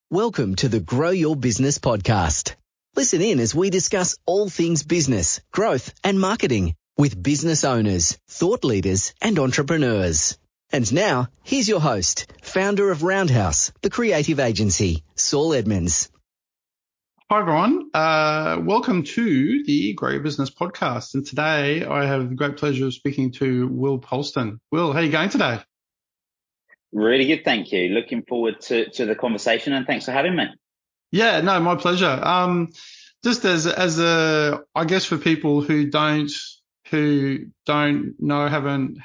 Welcome to the Grow Your Business podcast. Listen in as we discuss all things business, growth and marketing with business owners, thought leaders and entrepreneurs. And now, here's your host, founder of Roundhouse, the creative agency, Saul Edmonds. Hi everyone, welcome to the Grow Your Business podcast. And today I have the great pleasure of speaking to Will Polston. Will, how are you going today? Really good, thank you. Looking forward to the conversation, and thanks for having me. Yeah, no, my pleasure. Just as a, I guess for people who don't know, haven't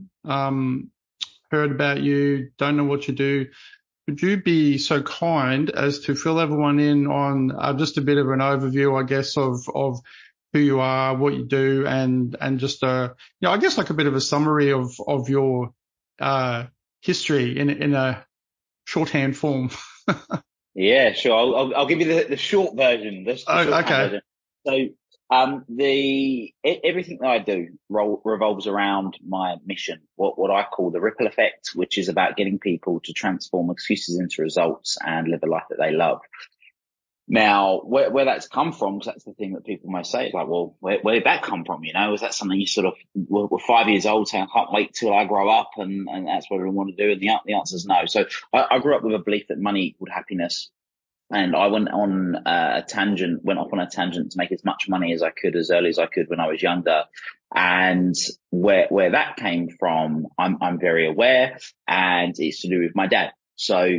heard about you, don't know what you do, would you be so kind as to fill everyone in on just a bit of an overview, I guess, of who you are, what you do, and just I guess like a bit of a summary of your history in a shorthand form. Yeah, sure. I'll give you the short version. Okay. Version. So everything that I do revolves around my mission, what I call the ripple effect, which is about getting people to transform excuses into results and live a life that they love. Now, where that's come from, because that's the thing that people may say, it's like, well, where did that come from? You know, was that something you sort of were 5 years old saying, I can't wait till I grow up and that's what I want to do? And the answer is no. So I grew up with a belief that money equaled happiness. And I went off on a tangent to make as much money as I could as early as I could when I was younger. And where that came from, I'm very aware, and it's to do with my dad. So,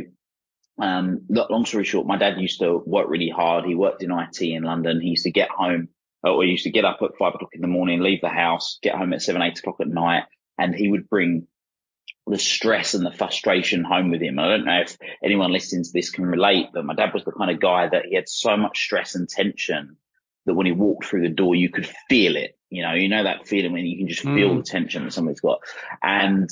long story short, my dad used to work really hard. He worked in IT in London. He used to get home, or he used to get up at 5 o'clock in the morning, leave the house, get home at 7, 8 o'clock at night, and he would bring the stress and the frustration home with him. I don't know if anyone listening to this can relate, but my dad was the kind of guy that he had so much stress and tension that when he walked through the door, you could feel it. You know that feeling when you can just feel the tension that somebody's got. And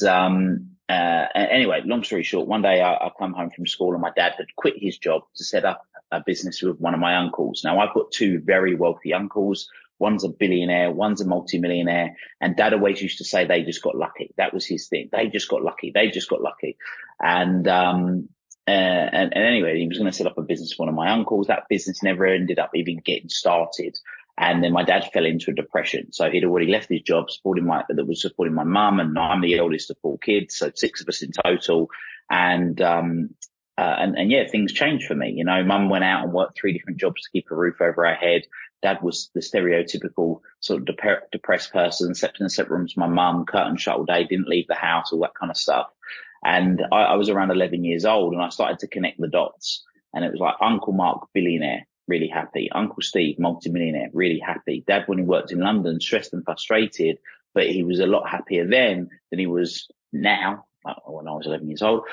anyway, long story short, one day I come home from school and my dad had quit his job to set up a business with one of my uncles. Now, I've got two very wealthy uncles. One's a billionaire, one's a multimillionaire, and Dad always used to say they just got lucky. That was his thing. They just got lucky. And anyway, he was going to set up a business with one of my uncles. That business never ended up even getting started. And then my dad fell into a depression. So he'd already left his job that was supporting my mum, and I'm the eldest of 4 kids, so 6 of us in total. And yeah, things changed for me. You know, Mum went out and worked 3 different jobs to keep a roof over her head. Dad was the stereotypical sort of depressed person, slept in a separate room to my mum, curtain shut all day, didn't leave the house, all that kind of stuff. And I was around 11 years old and I started to connect the dots. And it was like Uncle Mark, billionaire, really happy. Uncle Steve, multimillionaire, really happy. Dad, when he worked in London, stressed and frustrated, but he was a lot happier then than he was now, when I was 11 years old.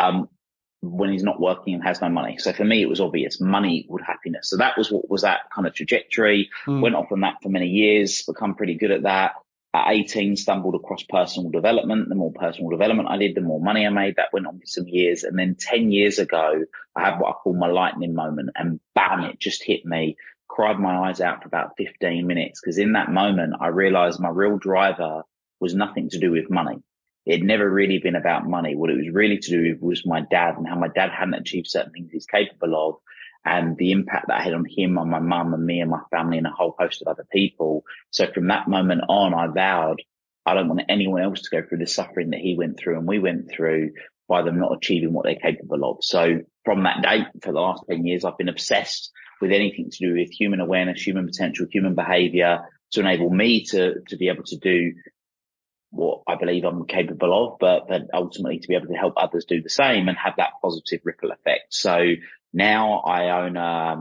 When he's not working and has no money. So for me, it was obvious money equaled happiness. So that was what was that kind of trajectory. Went off on that for many years, become pretty good at that. At 18, stumbled across personal development. The more personal development I did, the more money I made. That went on for some years. And then 10 years ago, I had what I call my lightning moment, and bam, it just hit me. Cried my eyes out for about 15 minutes. Because in that moment, I realized my real driver was nothing to do with money. It had never really been about money. What it was really to do with was my dad, and how my dad hadn't achieved certain things he's capable of, and the impact that I had on him, on my mum and me and my family and a whole host of other people. So from that moment on, I vowed I don't want anyone else to go through the suffering that he went through and we went through by them not achieving what they're capable of. So from that date, for the last 10 years, I've been obsessed with anything to do with human awareness, human potential, human behavior, to enable me to be able to do what I believe I'm capable of, but ultimately to be able to help others do the same and have that positive ripple effect. So now I own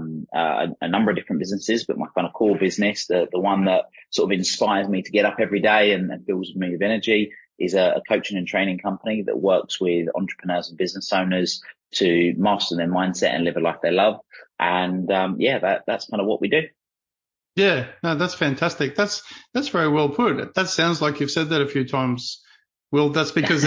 a number of different businesses, but my kind of core business, the one that sort of inspires me to get up every day and fills me with energy, is a coaching and training company that works with entrepreneurs and business owners to master their mindset and live a life they love. And that's kind of what we do. Yeah, no, that's fantastic. That's very well put. That sounds like you've said that a few times, Will. That's because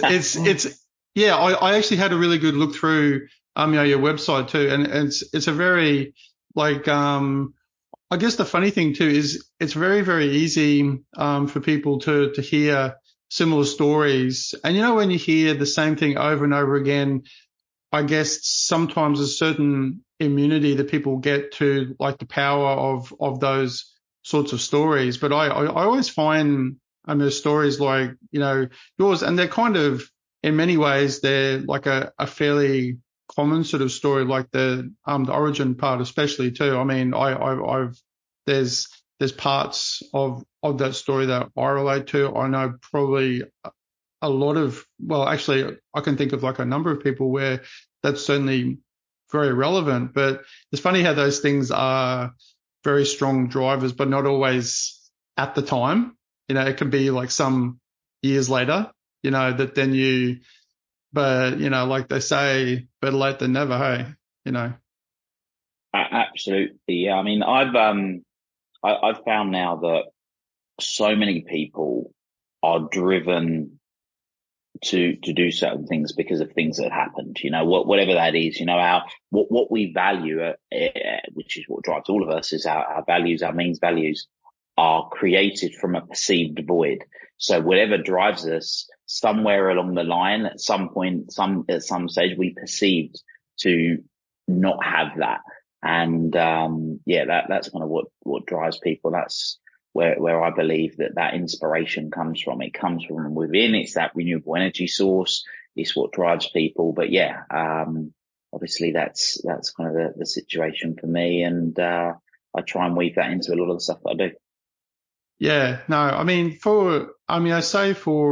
I actually had a really good look through, your website too. And it's a very, like, I guess the funny thing too is it's very, very easy, for people to hear similar stories. And when you hear the same thing over and over again, I guess sometimes a certain immunity that people get to, like the power of those sorts of stories. But I always find, stories like, yours, and they're kind of, in many ways, they're like a fairly common sort of story, like the origin part, especially too. I mean, there's parts of that story that I relate to. I know probably a lot of, well, actually, I can think of like a number of people where that's certainly very relevant. But it's funny how those things are very strong drivers, but not always at the time. It can be like some years later, that then but, like they say, better late than never, hey. Absolutely. Yeah. I mean, I've found now that so many people are driven to do certain things because of things that happened, whatever that is, what we value, which is what drives all of us, is our values, our means values are created from a perceived void. So whatever drives us, somewhere along the line, at some point, at some stage, we perceived to not have that. And, that's kind of what drives people. That's where I believe that inspiration comes from. It comes from within. It's that renewable energy source. It's what drives people. But yeah, obviously that's kind of the situation for me. And, I try and weave that into a lot of the stuff that I do. Yeah, no, I say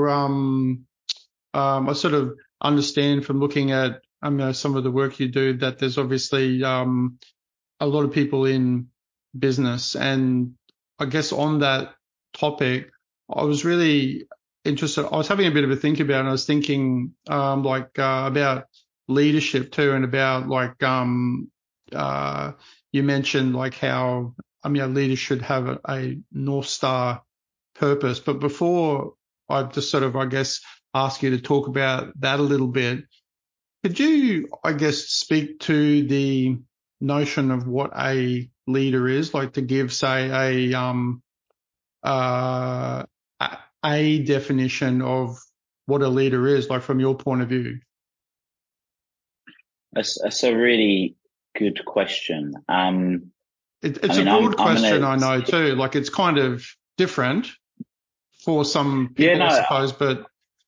I sort of understand from looking at, some of the work you do, that there's obviously, a lot of people in business. And I guess on that topic, I was really interested. I was having a bit of a think about it. And I was thinking, about leadership too, and about you mentioned like how, leaders should have a North Star purpose. But before I just sort of, I guess, ask you to talk about that a little bit, could you, I guess, speak to the notion of what a leader is, like to give, say, a definition of what a leader is, like from your point of view? That's a really good question. It's a broad question, I know too. Like it's kind of different for some people, I suppose, but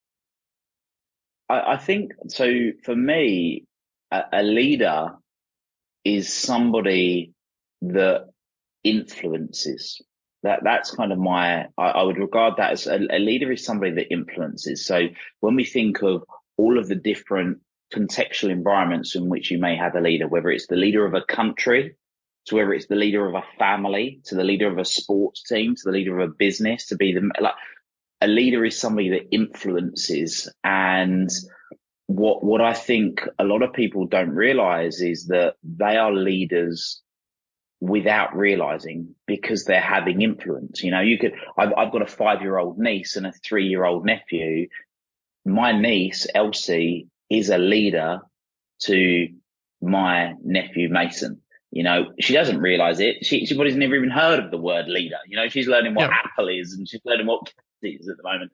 I think so. For me, a leader is somebody that influences. That's kind of I would regard that as a leader is somebody that influences. So when we think of all of the different contextual environments in which you may have a leader, whether it's the leader of a country, to whether it's the leader of a family, to the leader of a sports team, to the leader of a business, to be a leader is somebody that influences. And what I think a lot of people don't realize is that they are leaders without realizing, because they're having influence. I've got a 5-year-old niece and a 3-year-old nephew. My niece, Elsie, is a leader to my nephew, Mason. She doesn't realize it. She probably's never even heard of the word leader. She's learning what Apple is, and she's learning what Cat is at the moment.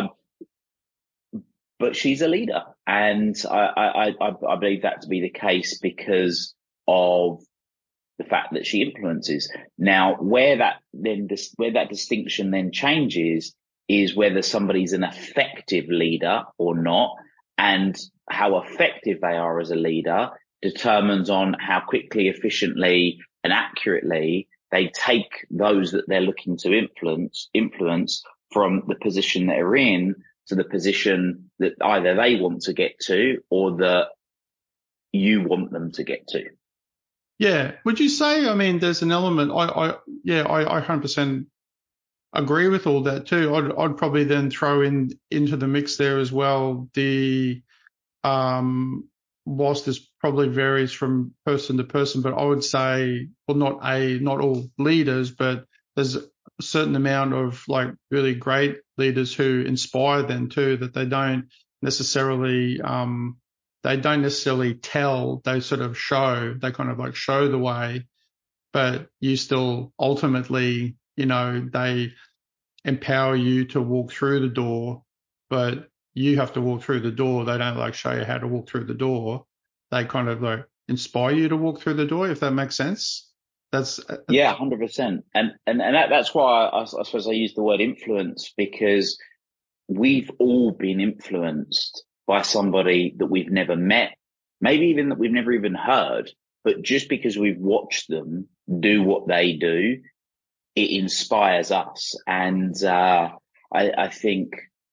But she's a leader. And I believe that to be the case because of the fact that she influences. Now, where that distinction then changes is whether somebody's an effective leader or not, and how effective they are as a leader determines on how quickly, efficiently, and accurately they take those that they're looking to influence from the position that they're in to the position that either they want to get to or that you want them to get to. Yeah. Would you say, there's an element, I 100% agree with all that too. I'd probably then throw into the mix there as well, whilst this probably varies from person to person, but I would say, well, not all leaders, but there's a certain amount of like really great leaders who inspire them too, that they don't necessarily tell, they sort of show, they kind of like show the way, but you still ultimately, they empower you to walk through the door, but you have to walk through the door. They don't like show you how to walk through the door. they kind of like inspire you to walk through the door, if that makes sense. Yeah, 100%. And that's why I suppose I use the word influence, because we've all been influenced by somebody that we've never met, maybe even that we've never even heard, but just because we've watched them do what they do, it inspires us. And I think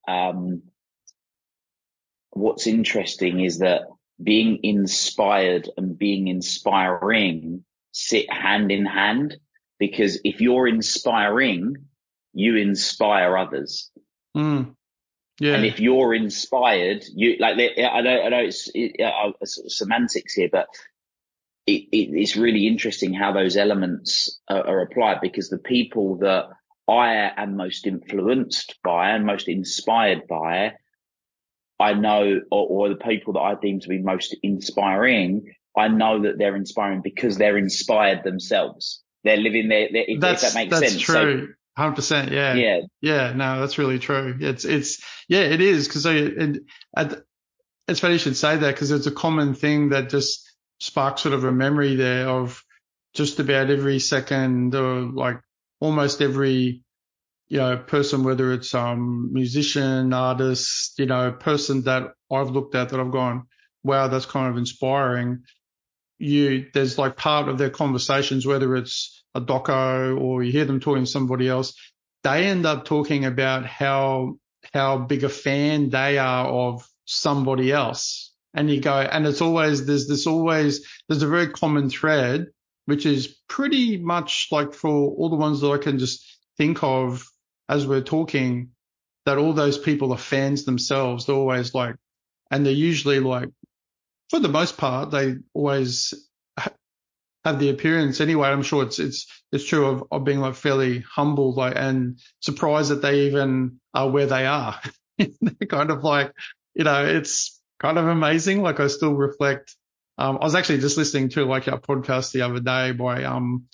what's interesting is that being inspired and being inspiring sit hand in hand, because if you're inspiring, you inspire others. Yeah. And if you're inspired, you like, I know it's sort of semantics here, but it's really interesting how those elements are applied, because the people that I am most influenced by and most inspired by, I know, or the people that I deem to be most inspiring, I know that they're inspiring because they're inspired themselves. They're living if that makes sense. That's true. So, 100%. Yeah. Yeah. Yeah. No, that's really true. Yeah, it is. Cause it's funny you should say that, because it's a common thing that just sparks sort of a memory there of just about every second, or like almost every, person, whether it's musician, artist, person that I've looked at that I've gone, wow, that's kind of inspiring. There's like part of their conversations, whether it's a doco or you hear them talking to somebody else, they end up talking about how big a fan they are of somebody else. And you go, and there's a very common thread, which is pretty much like for all the ones that I can just think of as we're talking, that all those people are fans themselves. They're always like, and they're usually like, for the most part, they always have the appearance anyway. I'm sure it's true of being like fairly humble, like, and surprised that they even are where they are. They're kind of like, it's kind of amazing. Like, I still reflect. I was actually just listening to like our podcast the other day by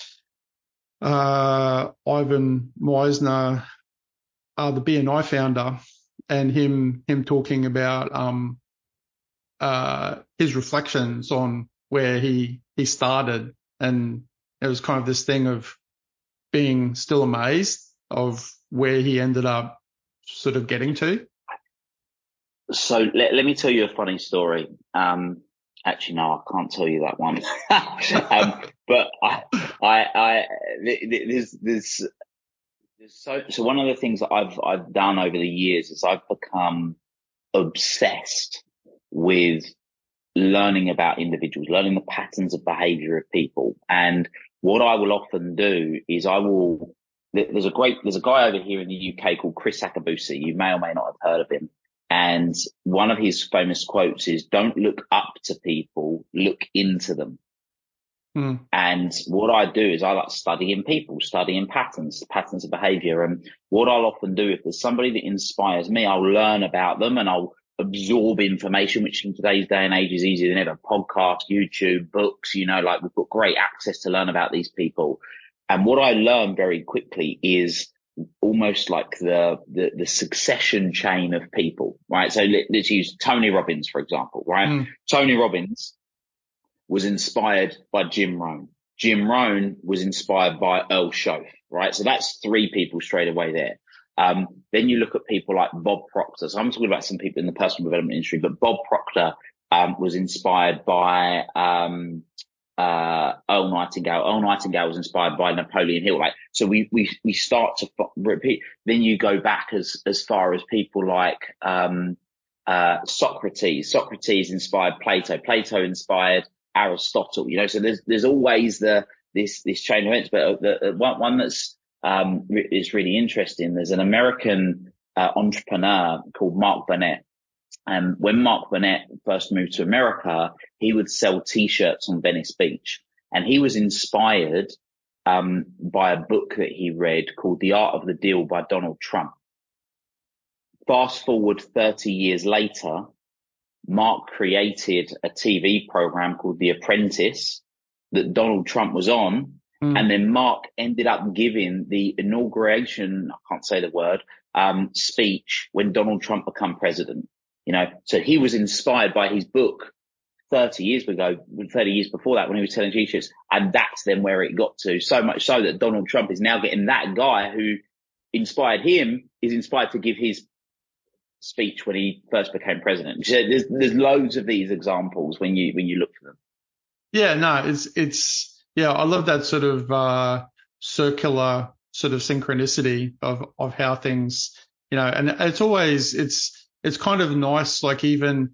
Ivan Meisner, the BNI founder, and him talking about his reflections on where he started, and it was kind of this thing of being still amazed of where he ended up sort of getting to. So let me tell you a funny story. Actually, no, I can't tell you that one. But so one of the things that I've done over the years is I've become obsessed with learning about individuals, learning the patterns of behavior of people. And what I will often do is there's a guy over here in the UK called Chris Akabusi. You may or may not have heard of him. And one of his famous quotes is, "Don't look up to people, look into them." And what I do is I like studying people, studying patterns of behavior. And what I'll often do, if there's somebody that inspires me, I'll learn about them and I'll absorb information, which in today's day and age is easier than ever. Podcasts, YouTube, books, like we've got great access to learn about these people. And what I learn very quickly is almost like the succession chain of people, right? So let's use Tony Robbins, for example, right? Tony Robbins was inspired by Jim Rohn. Jim Rohn was inspired by Earl Shoaff, right? So that's three people straight away there. Then you look at people like Bob Proctor. So I'm talking about some people in the personal development industry, but Bob Proctor was inspired by Earl Nightingale. Earl Nightingale was inspired by Napoleon Hill. Like, so we start to repeat. Then you go back as far as people like Socrates. Socrates inspired Plato. Plato inspired Aristotle. So there's always this chain of events. But the one that's is really interesting. There's an American entrepreneur called Mark Burnett. And when Mark Burnett first moved to America, he would sell T-shirts on Venice Beach. And he was inspired by a book that he read called The Art of the Deal by Donald Trump. Fast forward 30 years later, Mark created a TV program called The Apprentice that Donald Trump was on. And then Mark ended up giving the inauguration, I can't say the word, speech when Donald Trump became president. So he was inspired by his book 30 years before that when he was selling T-shirts. And that's then where it got to, so much so that Donald Trump is now getting that guy who inspired him is inspired to give his speech when he first became president. So there's loads of these examples when you look for them. Yeah, no, yeah, I love that sort of circular sort of synchronicity of how things, and it's always, it's kind of nice, like even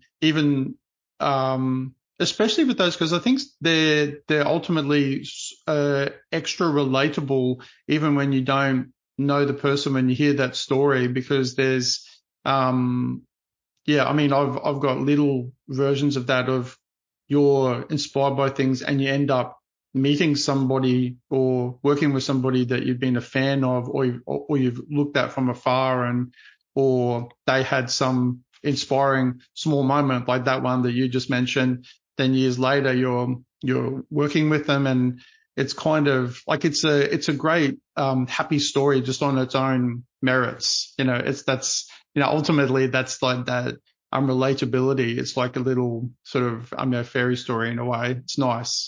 especially with those, because I think they're ultimately extra relatable even when you don't know the person, when you hear that story, because there's yeah, I mean, I've got little versions of that, of you're inspired by things and you end up meeting somebody or working with somebody that you've been a fan of, or you've looked at from afar, or they had some inspiring small moment like that one that you just mentioned. Then years later, you're working with them, and it's kind of like it's a great happy story just on its own merits. Ultimately that's like that relatability. It's like a little sort of fairy story in a way. It's nice.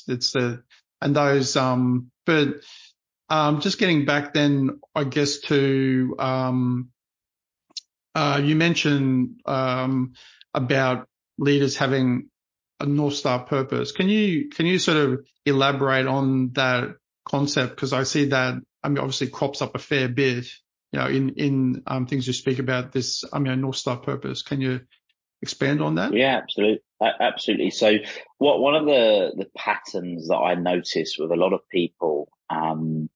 But just getting back then, I guess, to you mentioned about leaders having a North Star purpose. Can you sort of elaborate on that concept? Because I see that, obviously crops up a fair bit, in things you speak about, this, North Star purpose. Can you expand on that? Yeah, absolutely. So one of the patterns that I notice with a lot of people, and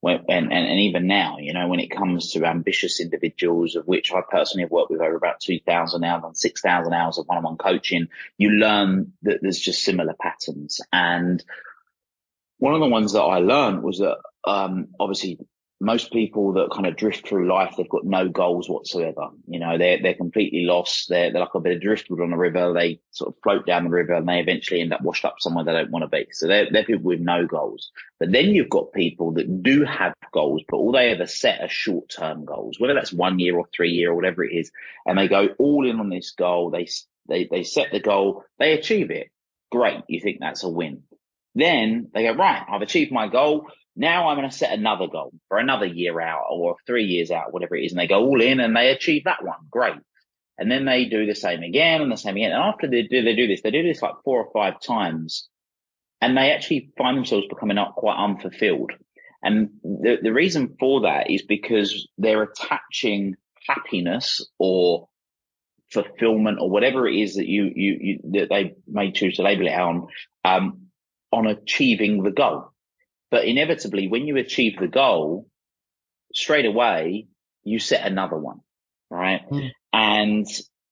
even now, when it comes to ambitious individuals, of which I personally have worked with over about 2,000 now, done 6,000 hours of one-on-one coaching, you learn that there's just similar patterns. And one of the ones that I learned was that, obviously, most people that kind of drift through life, they've got no goals whatsoever. They're completely lost. They're like a bit of driftwood on a river. They sort of float down the river and they eventually end up washed up somewhere they don't want to be. So they're people with no goals. But then you've got people that do have goals, but all they ever set are short-term goals, whether that's 1 year or 3 year or whatever it is. And they go all in on this goal. They set the goal. They achieve it. Great. You think that's a win. Then they go, right, I've achieved my goal. Now I'm going to set another goal for another year out or 3 years out, whatever it is. And they go all in and they achieve that one. Great. And then they do the same again and the same again. And after they do this like 4 or 5 times, and they actually find themselves becoming quite unfulfilled. And the reason for that is because they're attaching happiness or fulfillment or whatever it is that that they may choose to label it on achieving the goal. But inevitably, when you achieve the goal, straight away, you set another one, right? Mm. And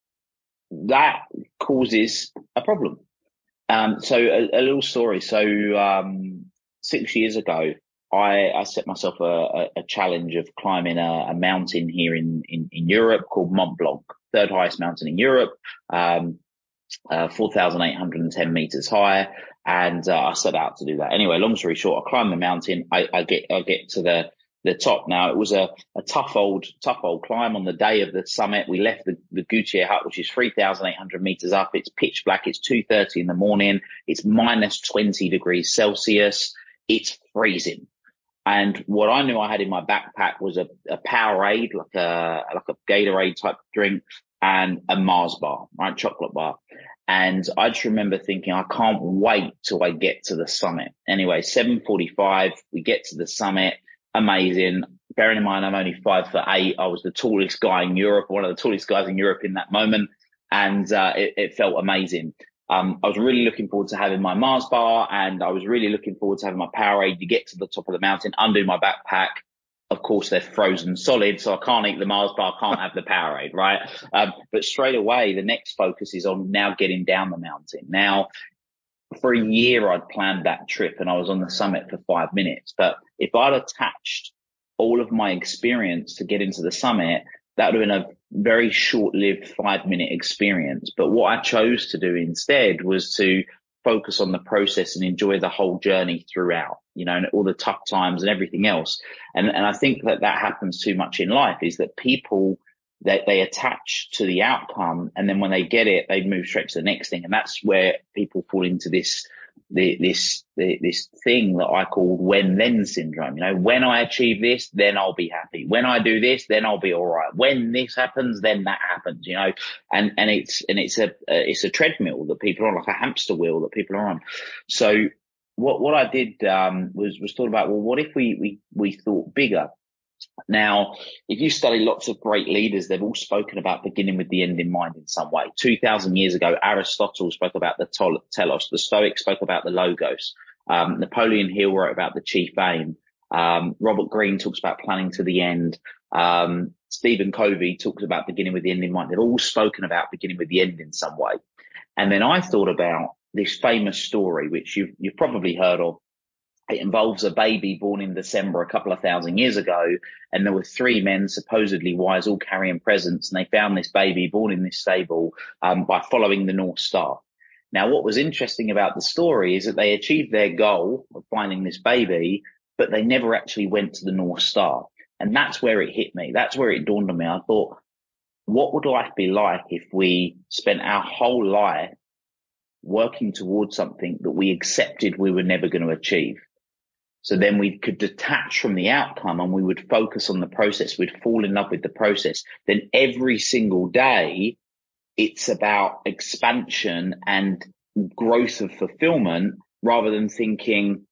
that causes a problem. So a little story. So 6 years ago, I set myself a challenge of climbing a mountain here in Europe called Mont Blanc, third highest mountain in Europe, 4,810 meters high. And I set out to do that. Anyway, long story short, I climb the mountain. I get to the top. Now, it was a tough old climb. On the day of the summit, we left the Goutier Hut, which is 3,800 meters up. It's pitch black. It's 2:30 in the morning. It's minus 20 degrees Celsius. It's freezing. And what I knew I had in my backpack was a Powerade, like a Gatorade type drink, and a Mars bar, right? Chocolate bar. And I just remember thinking, I can't wait till I get to the summit. Anyway, 7:45, we get to the summit. Amazing. Bearing in mind, I'm only 5'8". I was the tallest guy in Europe, one of the tallest guys in Europe in that moment. And it felt amazing. I was really looking forward to having my Mars bar, and I was really looking forward to having my Powerade. You get to the top of the mountain, undo my backpack. Of course, they're frozen solid, so I can't eat the Mars bar, can't have the Powerade, right? But straight away, the next focus is on now getting down the mountain. Now, for a year, I'd planned that trip and I was on the summit for 5 minutes. But if I'd attached all of my experience to get into the summit, that would have been a very short-lived 5-minute experience. But what I chose to do instead was to focus on the process and enjoy the whole journey throughout, and all the tough times and everything else. And I think that happens too much in life, is that people they attach to the outcome, and then when they get it, they move straight to the next thing. And that's where people fall into this thing that I called when then syndrome. You know, when I achieve this, then I'll be happy. When I do this, then I'll be all right. When this happens, then that happens, you know, and it's a treadmill that people are on, like a hamster wheel that people are on. So what I did, was thought about, well, what if we thought bigger? Now, if you study lots of great leaders, they've all spoken about beginning with the end in mind in some way. 2,000 years ago, Aristotle spoke about the telos. The Stoics spoke about the logos. Napoleon Hill wrote about the chief aim. Robert Greene talks about planning to the end. Stephen Covey talks about beginning with the end in mind. They've all spoken about beginning with the end in some way. And then I thought about this famous story, which you've probably heard of. It involves a baby born in December a couple of thousand years ago, and there were three men, supposedly wise, all carrying presents, and they found this baby born in this stable by following the North Star. Now, what was interesting about the story is that they achieved their goal of finding this baby, but they never actually went to the North Star. And that's where it hit me. That's where it dawned on me. I thought, what would life be like if we spent our whole life working towards something that we accepted we were never going to achieve? So then we could detach from the outcome and we would focus on the process. We'd fall in love with the process. Then every single day, it's about expansion and growth of fulfillment rather than thinking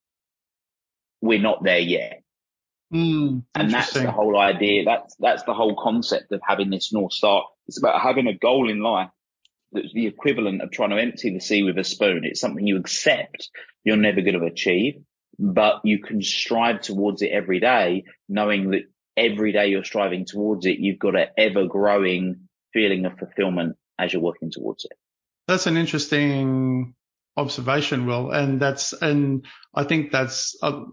we're not there yet. And that's the whole idea. That's the whole concept of having this North Star. It's about having a goal in life that's the equivalent of trying to empty the sea with a spoon. It's something you accept you're never going to achieve, but you can strive towards it every day, knowing that every day you're striving towards it, you've got an ever growing feeling of fulfillment as you're working towards it. That's an interesting observation, Will. And I think that's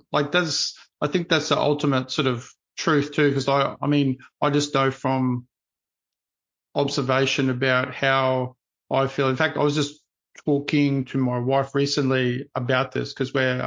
the ultimate sort of truth too, because I just know from observation about how I feel. In fact, I was just talking to my wife recently about this because we're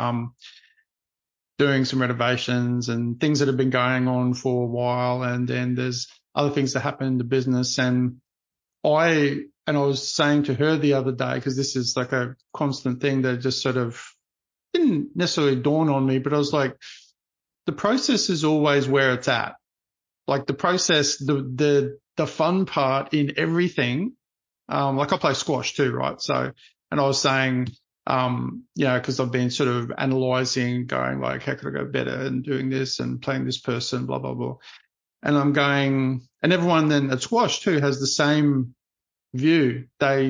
doing some renovations and things that have been going on for a while, and then there's other things that happen in the business. And I was saying to her the other day, because this is like a constant thing that just sort of didn't necessarily dawn on me, but I was like, the process is always where it's at. Like the process, the fun part in everything. Like I play squash too, right? So, and I was saying, because I've been sort of analyzing, going like, how could I go better and doing this and playing this person, blah, blah, blah. And I'm going, and everyone then at squash too has the same view.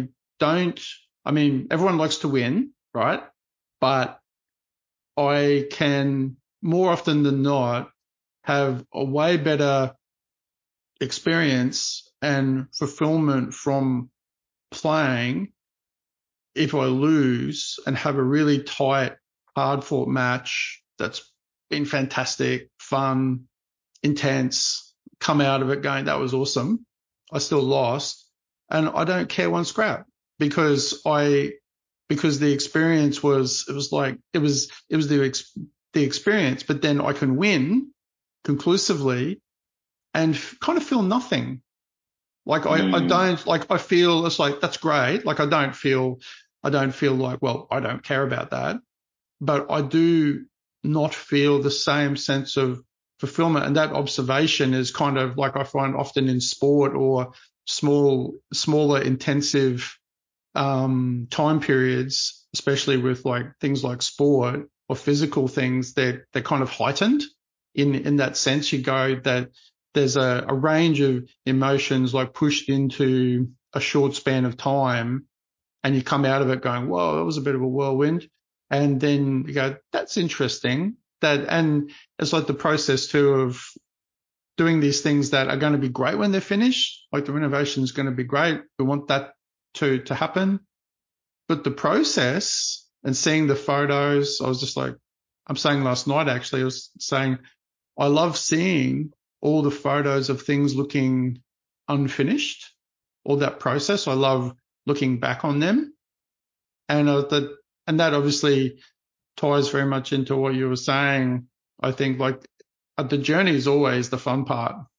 Everyone likes to win, right? But I can more often than not have a way better experience and fulfillment from playing if I lose and have a really tight, hard-fought match that's been fantastic, fun, intense, come out of it going, that was awesome. I still lost, and I don't care one scrap because the experience was the experience, but then I can win conclusively and kind of feel nothing. Like I feel it's like, that's great. Like I don't feel like, well, I don't care about that, but I do not feel the same sense of fulfillment. And that observation is kind of like I find often in sport or smaller intensive, time periods, especially with like things like sport or physical things, they're kind of heightened in that sense. You go that there's a range of emotions like pushed into a short span of time, and you come out of it going, whoa, that was a bit of a whirlwind. And then you go, that's interesting. And it's like the process too of doing these things that are going to be great when they're finished. Like the renovation is going to be great. We want that to happen. But the process and seeing the photos, I was just like, I'm saying last night, actually, I was saying, I love seeing all the photos of things looking unfinished, all that process. I love looking back on them. And that obviously ties very much into what you were saying. I think like the journey is always the fun part.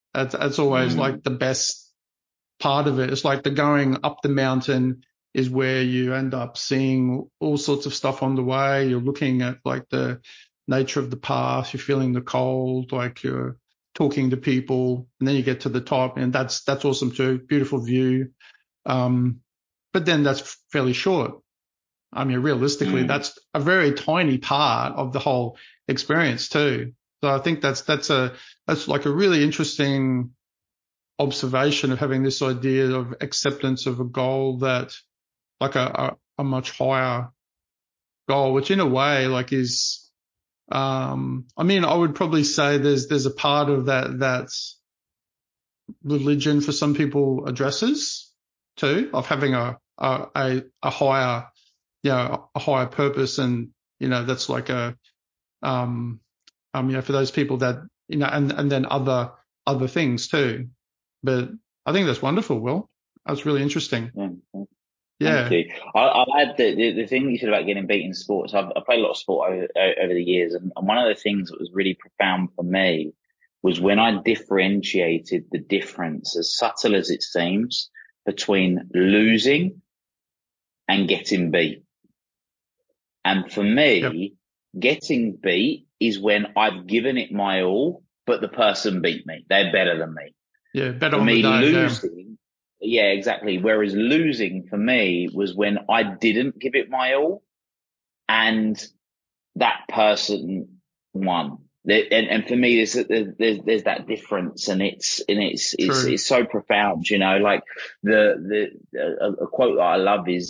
That's always like the best part of it. It's like the going up the mountain is where you end up seeing all sorts of stuff on the way. You're looking at like the nature of the path. You're feeling the cold, like you're talking to people, and then you get to the top, and that's awesome too. Beautiful view. But then that's fairly short. I mean, realistically, that's a very tiny part of the whole experience too. So I think that's like a really interesting observation of having this idea of acceptance of a goal that like a much higher goal, which in a way like is, I mean, I would probably say there's a part of that's religion for some people addresses too, of having a higher, a higher purpose. And, that's like for those people that, and then other things too. But I think that's wonderful, Will. That's really interesting. Thank you. I'll add the thing that you said about getting beat in sports. I've played a lot of sport over the years, and one of the things that was really profound for me was when I differentiated the difference, as subtle as it seems, between losing and getting beat. And for me, getting beat is when I've given it my all, but the person beat me. They're better than me. Yeah, better for on me, the day, losing. Yeah, exactly. Whereas losing for me was when I didn't give it my all and that person won. And for me, there's that difference, and it's so profound, like a quote that I love is,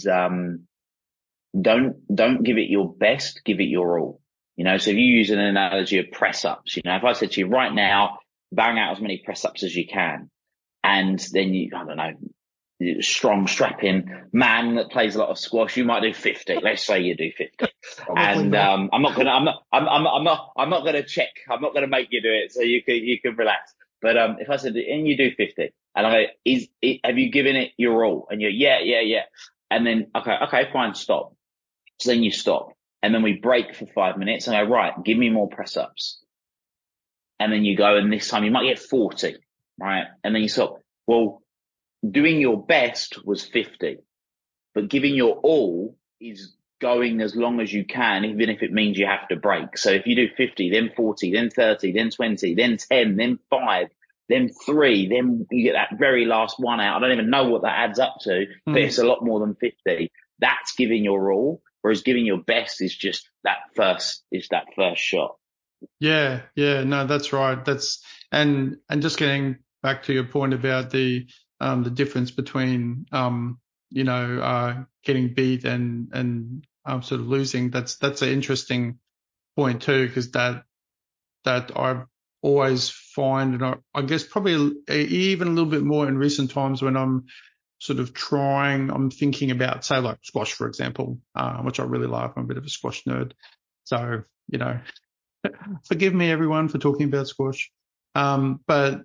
don't give it your best, give it your all. So if you use an analogy of press ups, if I said to you right now, bang out as many press ups as you can. And then I don't know, strong, strapping man that plays a lot of squash, you might do 50. Let's say you do 50. And I'm not gonna check. I'm not gonna make you do it, so you can relax. But if I said, and you do 50, and I go, have you given it your all? And you're yeah. And then okay, fine, stop. So then you stop, and then we break for 5 minutes, and I go, right, give me more press ups. And then you go, and this time you might get 40. Right. And then you stop. Well, doing your best was 50, but giving your all is going as long as you can, even if it means you have to break. So if you do 50, then 40, then 30, then 20, then 10, then 5, then 3, then you get that very last one out. I don't even know what that adds up to, but it's a lot more than 50. That's giving your all, whereas giving your best is just that first shot. Yeah. No, that's right. And just getting back to your point about the difference between, getting beat and sort of losing. That's an interesting point too, because that I've always find, and I guess probably even a little bit more in recent times when I'm sort of I'm thinking about, say, like squash, for example, which I really love. I'm a bit of a squash nerd. So, forgive me, everyone, for talking about squash. But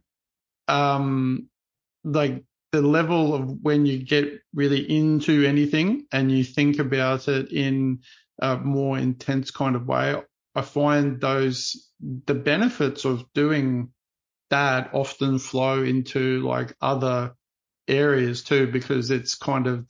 like the level of when you get really into anything and you think about it in a more intense kind of way, I find the benefits of doing that often flow into like other areas too, because it's kind of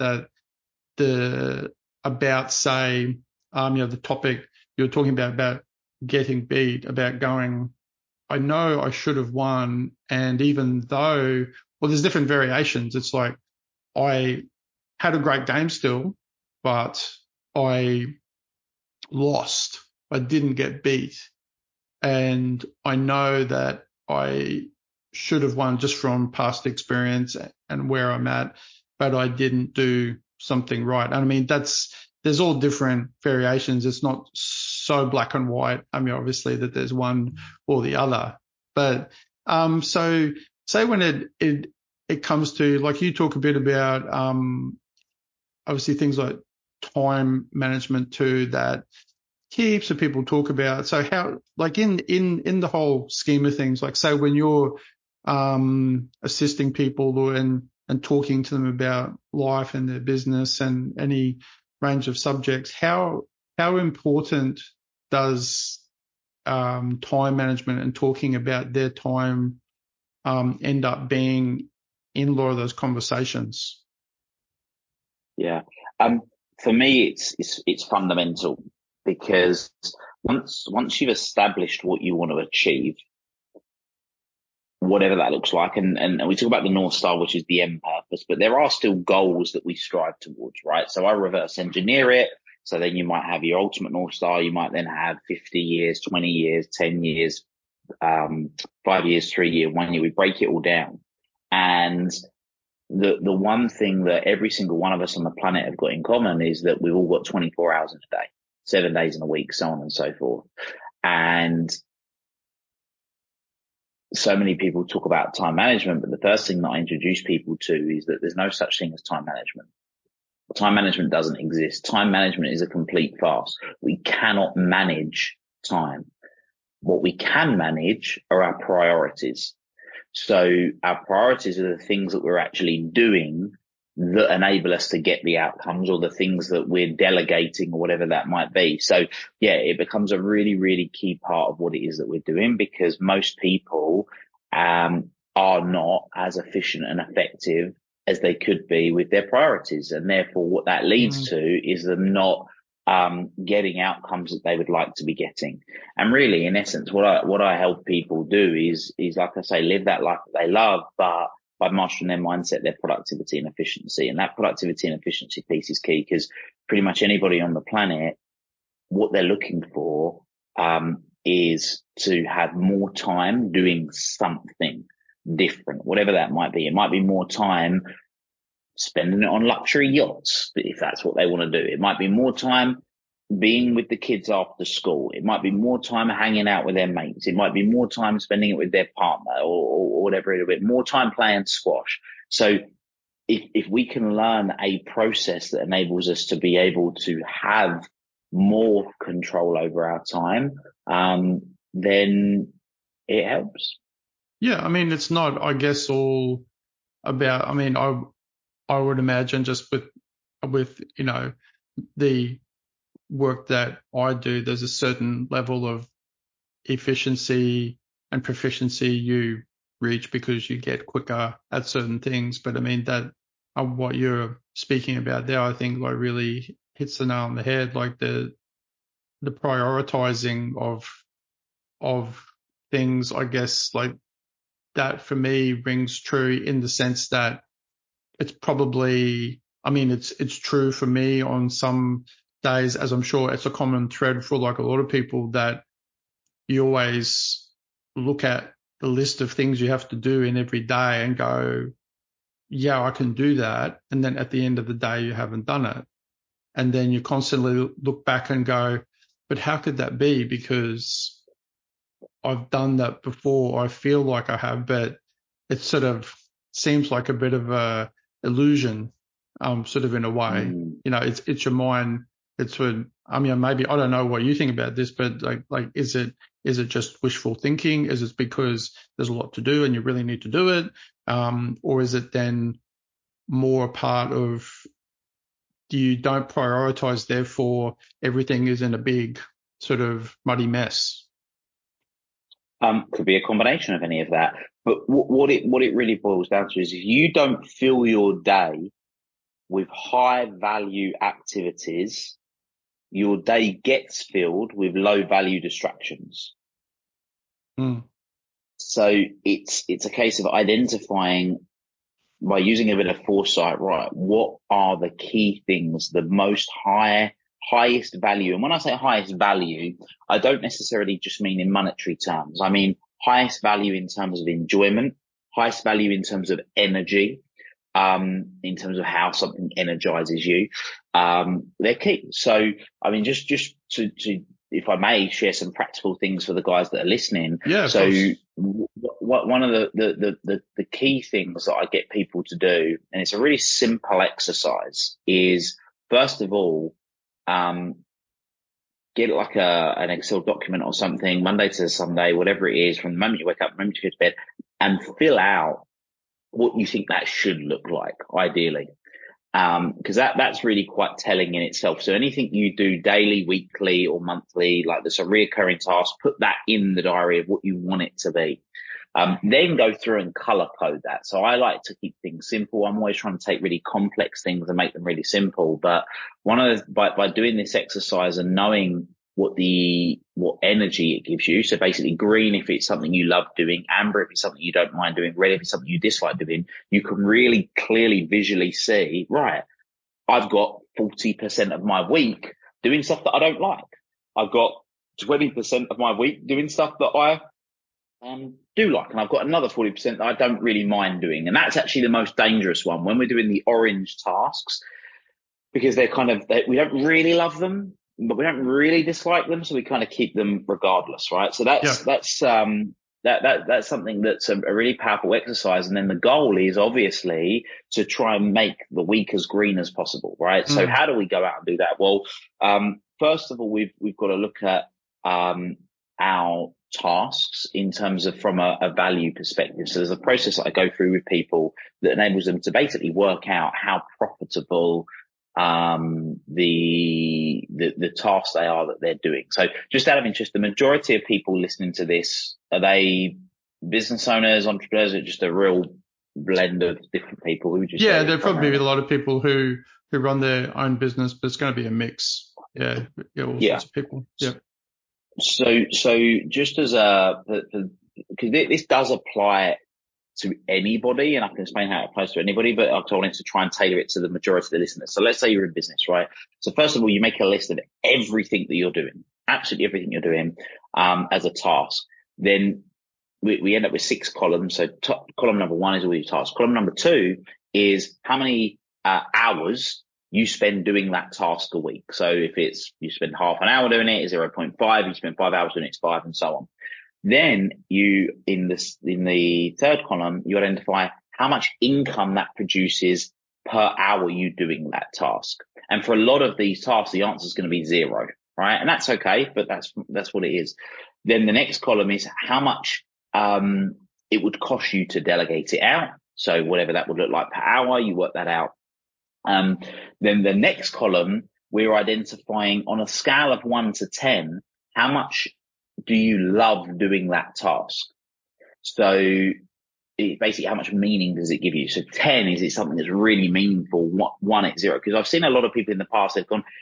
say, the topic you're talking about getting beat, about going, I know I should have won. And even though, there's different variations. It's like I had a great game still, but I lost. I didn't get beat. And I know that I should have won just from past experience and where I'm at, but I didn't do something right. And I mean, there's all different variations. It's not so black and white. I mean, obviously that there's one or the other, but, so say when it comes to, like, you talk a bit about, obviously things like time management too, that heaps of people talk about. So how, like in the whole scheme of things, like say when you're, assisting people and talking to them about life and their business and any range of subjects, how important does time management and talking about their time end up being in a lot of those conversations? Yeah. For me, it's fundamental, because once you've established what you want to achieve, whatever that looks like, and we talk about the North Star, which is the end purpose, but there are still goals that we strive towards, right? So I reverse engineer it. So then you might have your ultimate North Star. You might then have 50 years, 20 years, 10 years, 5 years, 3 year, 1 year. We break it all down. And the one thing that every single one of us on the planet have got in common is that we've all got 24 hours in a day, 7 days in a week, so on and so forth. And so many people talk about time management, but the first thing that I introduce people to is that there's no such thing as time management. Time management doesn't exist. Time management is a complete farce. We cannot manage time. What we can manage are our priorities. So our priorities are the things that we're actually doing that enable us to get the outcomes, or the things that we're delegating, or whatever that might be. So yeah, it becomes a really, really key part of what it is that we're doing, because most people are not as efficient and effective as they could be with their priorities. And therefore what that leads to is them not getting outcomes that they would like to be getting. And really, in essence, what I help people do is like I say, live that life that they love, but by mastering their mindset, their productivity and efficiency. And that productivity and efficiency piece is key, because pretty much anybody on the planet, what they're looking for is to have more time doing something different, whatever that might be. It might be more time spending it on luxury yachts, if that's what they want to do. It might be more time being with the kids after school. It might be more time hanging out with their mates. It might be more time spending it with their partner, or whatever it'll be, more time playing squash. So if we can learn a process that enables us to be able to have more control over our time, then it helps. Yeah. I mean, it's not, I guess, all about, I mean, I would imagine just with, you know, the work that I do, there's a certain level of efficiency and proficiency you reach because you get quicker at certain things. But I mean, that what you're speaking about there, I think like really hits the nail on the head, like the prioritizing of things, I guess, like that for me rings true in the sense that it's probably, I mean, it's true for me on some days, as I'm sure it's a common thread for like a lot of people, that you always look at the list of things you have to do in every day and go, yeah, I can do that. And then at the end of the day, you haven't done it. And then you constantly look back and go, but how could that be? Because I've done that before. I feel like I have, but it sort of seems like a bit of a illusion, sort of in a way. You know, it's your mind. It's when, I mean, maybe I don't know what you think about this, but like, is it just wishful thinking? Is it because there's a lot to do and you really need to do it? Or is it then more a part of you don't prioritize, therefore everything is in a big sort of muddy mess? Could be a combination of any of that. But what it really boils down to is, if you don't fill your day with high value activities, your day gets filled with low value distractions. So it's a case of identifying, by using a bit of foresight, right, what are the key things, the most highest value? And when I say highest value, I don't necessarily just mean in monetary terms. I mean highest value in terms of enjoyment, highest value in terms of energy, in terms of how something energizes you. They're key. So, I mean, just to, if I may share some practical things for the guys that are listening. Yeah. So one of the key things that I get people to do, and it's a really simple exercise, is first of all, get like an Excel document or something, Monday to Sunday, whatever it is, from the moment you wake up, the moment you go to bed, and fill out what you think that should look like, ideally. Because that's really quite telling in itself. So anything you do daily, weekly or monthly, like there's a reoccurring task, put that in the diary of what you want it to be. Then go through and color code that. So I like to keep things simple. I'm always trying to take really complex things and make them really simple. But by doing this exercise and knowing what energy it gives you. So basically green if it's something you love doing, amber if it's something you don't mind doing, red if it's something you dislike doing, you can really clearly visually see, right, I've got 40% of my week doing stuff that I don't like. I've got 20% of my week doing stuff that I do like. And I've got another 40% that I don't really mind doing. And that's actually the most dangerous one when we're doing the orange tasks, because we don't really love them, but we don't really dislike them. So we kind of keep them regardless, right? So that's something that's a really powerful exercise. And then the goal is obviously to try and make the week as green as possible, right? So how do we go out and do that? Well, first of all, we've got to look at, our tasks in terms of from a value perspective. So there's a process that I go through with people that enables them to basically work out how profitable the tasks they are that they're doing. So just out of interest, the majority of people listening to this, are they business owners, entrepreneurs, or just a real blend of different people? Who would you say? Yeah, there'll probably be a lot of people who run their own business, but it's going to be a mix. Yeah, all sorts of people. Yeah. So just as because this does apply to anybody, and I can explain how it applies to anybody, but I wanted to try and tailor it to the majority of the listeners. So let's say you're in business, right? So first of all, you make a list of everything that you're doing, absolutely everything you're doing, as a task. Then we end up with 6 columns. So column number 1 is all your tasks. Column number 2 is how many hours you spend doing that task a week. So if it's, you spend half an hour doing it, is 0.5, you spend 5 hours doing it, it's 5, and so on. Then you, in the third column, you identify how much income that produces per hour you doing that task. And for a lot of these tasks, the answer is going to be 0, right? And that's okay, but that's what it is. Then the next column is how much, it would cost you to delegate it out. So whatever that would look like per hour, you work that out. Then the next column, we're identifying on a scale of 1 to 10, how much do you love doing that task? So basically, how much meaning does it give you? So 10 is it something that's really meaningful? 1 at 0. Because I've seen a lot of people in the past, they've gone,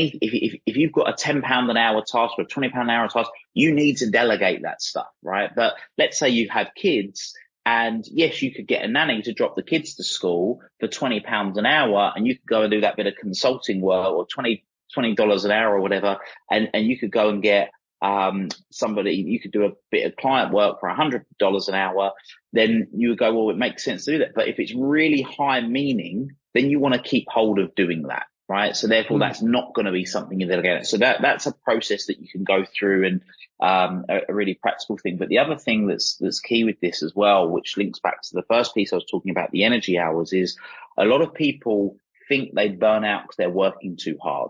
if you've got a £10 an hour task or a £20 an hour task, you need to delegate that stuff, right? But let's say you have kids, and yes, you could get a nanny to drop the kids to school for £20 an hour, and you could go and do that bit of consulting work, or $20 an hour or whatever, and you could go and get somebody, you could do a bit of client work for $100 an hour, then you would go, well, it makes sense to do that. But if it's really high meaning, then you want to keep hold of doing that, right? So therefore, that's not going to be something you delegate. So that's a process that you can go through, and a really practical thing. But the other thing that's key with this as well, which links back to the first piece I was talking about, the energy hours, is a lot of people think they burn out because they're working too hard.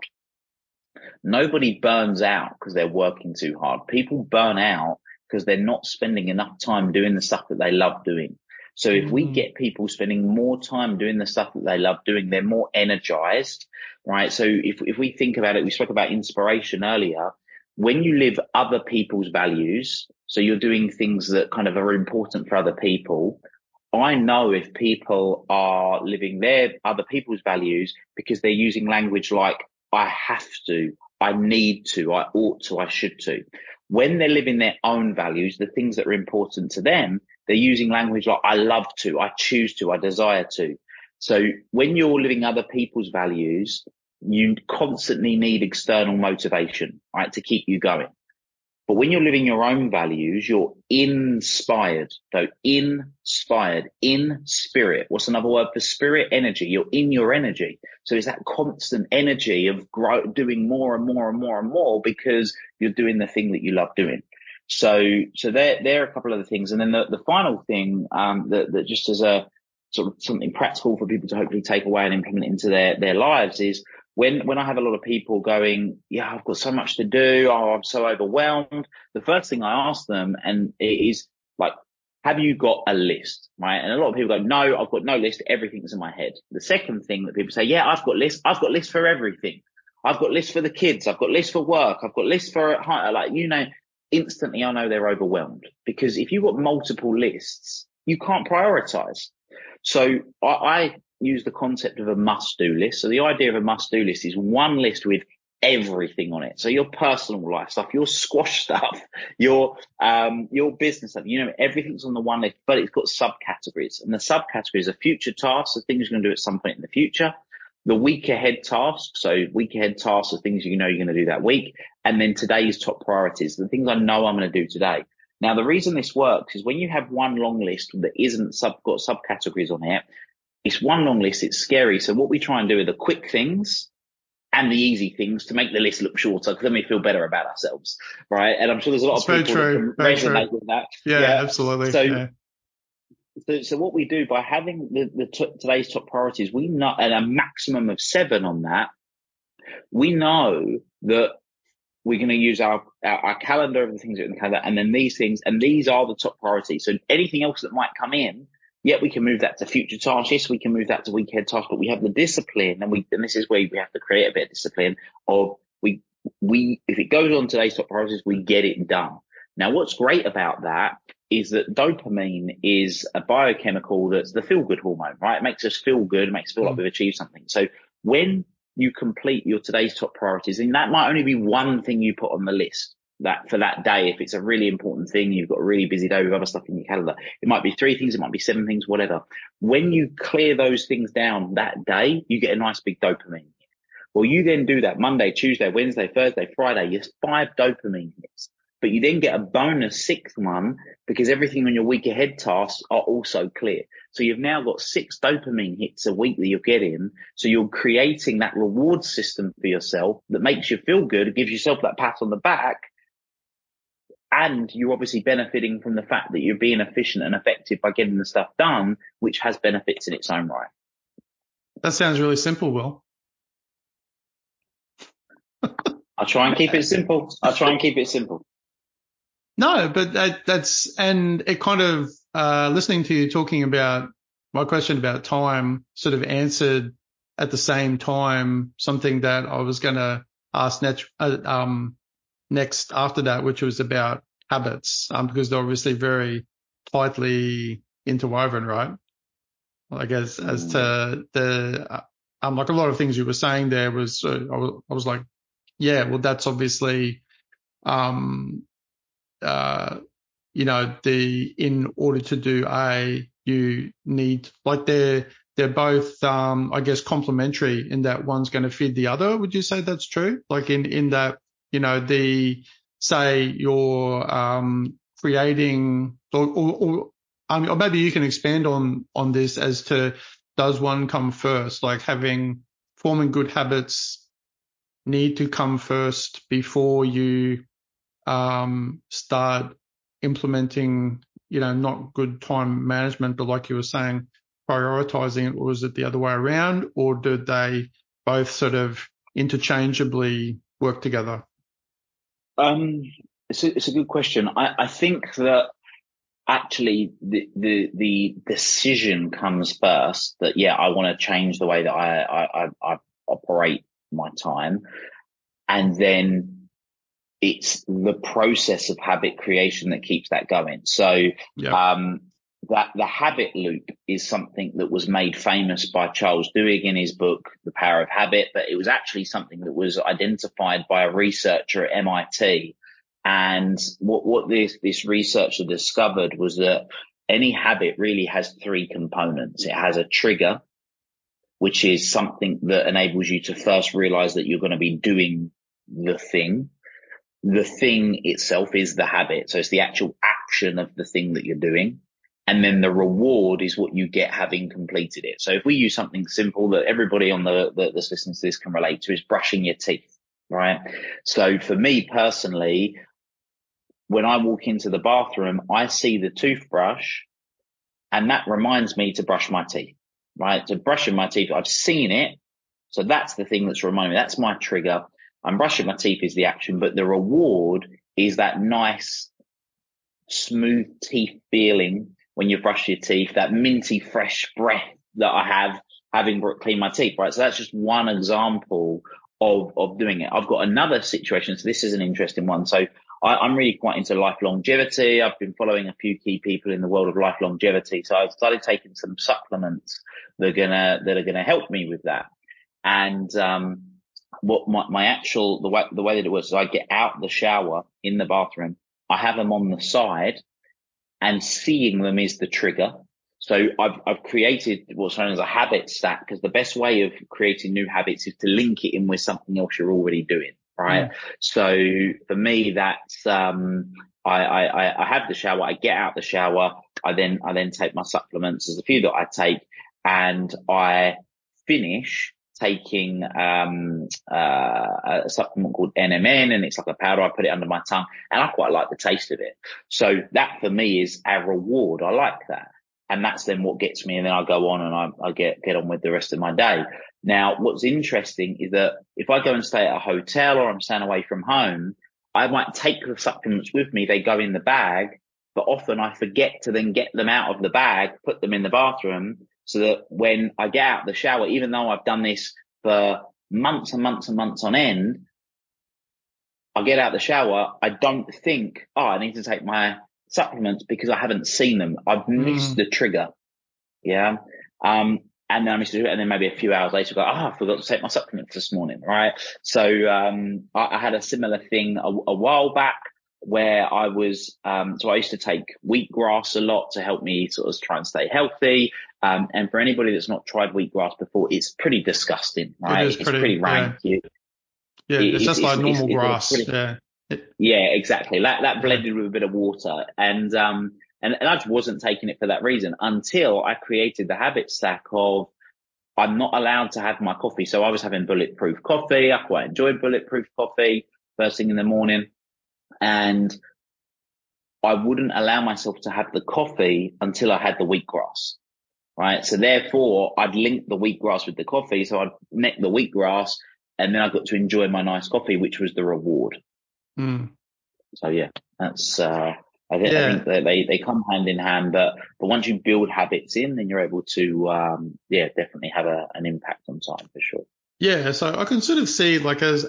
Nobody burns out because they're working too hard. People burn out because they're not spending enough time doing the stuff that they love doing. So if we get people spending more time doing the stuff that they love doing, they're more energized, right? So if we think about it, we spoke about inspiration earlier. When you live other people's values, so you're doing things that kind of are important for other people, I know if people are living their other people's values because they're using language like, I have to, I need to, I ought to, I should to. When they're living their own values, the things that are important to them, they're using language like, I love to, I choose to, I desire to. So when you're living other people's values, you constantly need external motivation, right, to keep you going. But when you're living your own values, you're inspired. So inspired, in spirit. What's another word for spirit? Energy. You're in your energy. So it's that constant energy of doing more and more and more and more because you're doing the thing that you love doing. So there are a couple of other things. And then the final thing, that just as a sort of something practical for people to hopefully take away and implement into their lives is, when I have a lot of people going, yeah, I've got so much to do, oh, I'm so overwhelmed, the first thing I ask them, and it is like, have you got a list, right? And a lot of people go, no, I've got no list, everything's in my head. The second thing that people say, yeah, I've got lists for everything. I've got lists for the kids, I've got lists for work, I've got lists for, like, you know, instantly I know they're overwhelmed, because if you've got multiple lists, you can't prioritize. So I use the concept of a must-do list. So the idea of a must-do list is one list with everything on it. So your personal life stuff, your squash stuff, your business stuff, everything's on the one list, but it's got subcategories, and the subcategories are future tasks, so things you're going to do at some point in the future. The week ahead tasks, so week ahead tasks are things you're going to do that week. And then today's top priorities, the things I know I'm going to do today. Now, the reason this works is when you have one long list that isn't got subcategories on it, it's one long list, it's scary. So what we try and do are the quick things and the easy things to make the list look shorter, because then we feel better about ourselves, right? And I'm sure there's a lot of people that can resonate with that. Yeah, absolutely. So what we do by having today's top priorities, we know at a maximum of 7 on that, we know that we're going to use our calendar of the things that are in the calendar, and then these things, and these are the top priorities. So anything else that might come in, we can move that to future tasks. Yes, we can move that to weekend tasks, but we have the discipline, and this is where we have to create a bit of discipline of we if it goes on today's top priorities, we get it done. Now, what's great about that is that dopamine is a biochemical that's the feel-good hormone, right? It makes us feel good, it makes us feel like we've achieved something. So when you complete your today's top priorities, and that might only be one thing you put on the list that for that day, if it's a really important thing, you've got a really busy day with other stuff in your calendar, it might be 3 things, it might be 7 things, whatever. When you clear those things down that day, you get a nice big dopamine. Well, you then do that Monday, Tuesday, Wednesday, Thursday, Friday, you have 5 dopamine hits. But you then get a bonus 6th one because everything on your week ahead tasks are also clear. So you've now got 6 dopamine hits a week that you're getting. So you're creating that reward system for yourself that makes you feel good. It gives yourself that pat on the back. And you're obviously benefiting from the fact that you're being efficient and effective by getting the stuff done, which has benefits in its own right. That sounds really simple, Will. I'll try and keep it simple. No, but and it kind of, listening to you talking about my question about time sort of answered at the same time something that I was going to ask next after that, which was about habits, because they're obviously very tightly interwoven, right? I guess as to the, like a lot of things you were saying there was, I was like, yeah, well, that's obviously, in order to do A, you need, like they're both, I guess, complementary in that one's going to feed the other. Would you say that's true? Like in that, say you're, creating or maybe you can expand on this as to, does one come first? Like forming good habits need to come first before you, start implementing, not good time management, but like you were saying, prioritizing it, or is it the other way around, or do they both sort of interchangeably work together? It's a good question. I think that actually the decision comes first that, I want to change the way that I operate my time. And then it's the process of habit creation that keeps that going. So, that the habit loop is something that was made famous by Charles Duhigg in his book, The Power of Habit, but it was actually something that was identified by a researcher at MIT. And what this researcher discovered was that any habit really has 3 components. It has a trigger, which is something that enables you to first realize that you're going to be doing the thing. The thing itself is the habit. So it's the actual action of the thing that you're doing. And then the reward is what you get having completed it. So if we use something simple that everybody on that's listening to this can relate to, is brushing your teeth, right? So for me personally, when I walk into the bathroom, I see the toothbrush and that reminds me to brush my teeth, right? So brushing my teeth, I've seen it. So that's the thing that's reminding me. That's my trigger. I'm brushing my teeth is the action, but the reward is that nice, smooth teeth feeling when you brush your teeth, that minty, fresh breath that I have having cleaned my teeth, right? So that's just one example of doing it. I've got another situation. So this is an interesting one. So I'm really quite into life longevity. I've been following a few key people in the world of life longevity. So I've started taking some supplements that are gonna help me with that. And, what the way that it works is I get out the shower in the bathroom. I have them on the side, and seeing them is the trigger. So I've created what's known as a habit stack, because the best way of creating new habits is to link it in with something else you're already doing, right? So for me, that's, I have the shower, I get out the shower, I then take my supplements. There's a few that I take, and I finish taking a supplement called NMN, and it's like a powder. I put it under my tongue, and I quite like the taste of it. So that for me is a reward. I like that. And that's then what gets me, and then I go on and I get on with the rest of my day. Now, what's interesting is that if I go and stay at a hotel or I'm staying away from home, I might take the supplements with me. They go in the bag, but often I forget to then get them out of the bag, put them in the bathroom, so that when I get out of the shower, even though I've done this for months and months and months on end, I get out of the shower, I don't think, I need to take my supplements because I haven't seen them. I've missed the trigger. Yeah. And then I missed it, and then maybe a few hours later, I forgot to take my supplements this morning. Right. So, I had a similar thing a while back where I was, so I used to take wheatgrass a lot to help me sort of try and stay healthy. And for anybody that's not tried wheatgrass before, it's pretty disgusting, right? It's pretty rank. Yeah, it's just like normal grass. Yeah, exactly. That blended with a bit of water, and I just wasn't taking it for that reason until I created the habit stack of I'm not allowed to have my coffee. So I was having bulletproof coffee. I quite enjoyed bulletproof coffee first thing in the morning, and I wouldn't allow myself to have the coffee until I had the wheatgrass. Right. So therefore I'd link the wheatgrass with the coffee. So I'd neck the wheatgrass, and then I got to enjoy my nice coffee, which was the reward. So yeah, that's, I think that they come hand in hand, but once you build habits in, then you're able to, definitely have an impact on time for sure. Yeah. So I can sort of see, like, as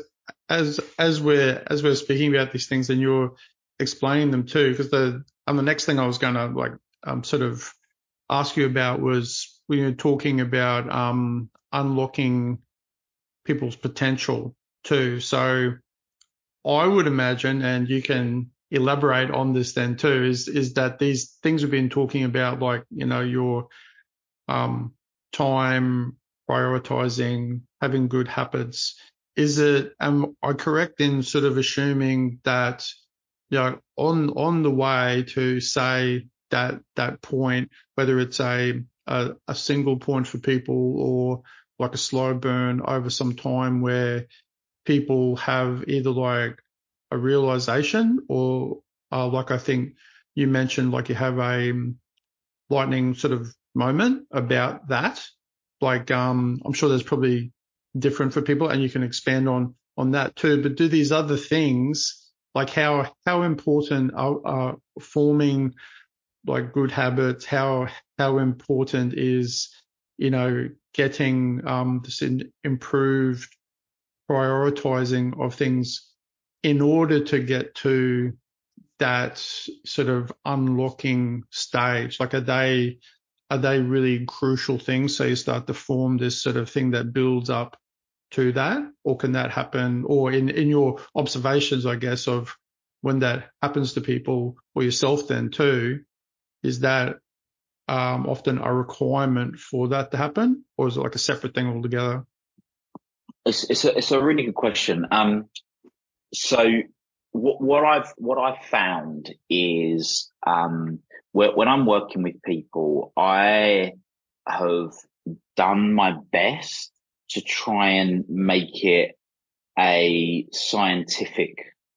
we're speaking about these things and you're explaining them too, because the next thing I was going to sort of ask you about was when you're talking about, unlocking people's potential too. So I would imagine, and you can elaborate on this then too, is that these things we've been talking about, like, your time, prioritizing, having good habits, am I correct in sort of assuming that, on the way to say that point, whether it's a single point for people or like a slow burn over some time where people have either like a realization or like I think you mentioned, like you have a lightning sort of moment about that. Like, I'm sure there's probably different for people, and you can expand on that too. But do these other things, like how important are forming like good habits? How important is, getting this improved prioritizing of things in order to get to that sort of unlocking stage? Like, are they really crucial things? So you start to form this sort of thing that builds up to that, or can that happen, or in your observations, I guess, of when that happens to people or yourself then too, is that often a requirement for that to happen, or is it like a separate thing altogether? It's a really good question. So what I've found is, when I'm working with people, I have done my best to try and make it a scientific,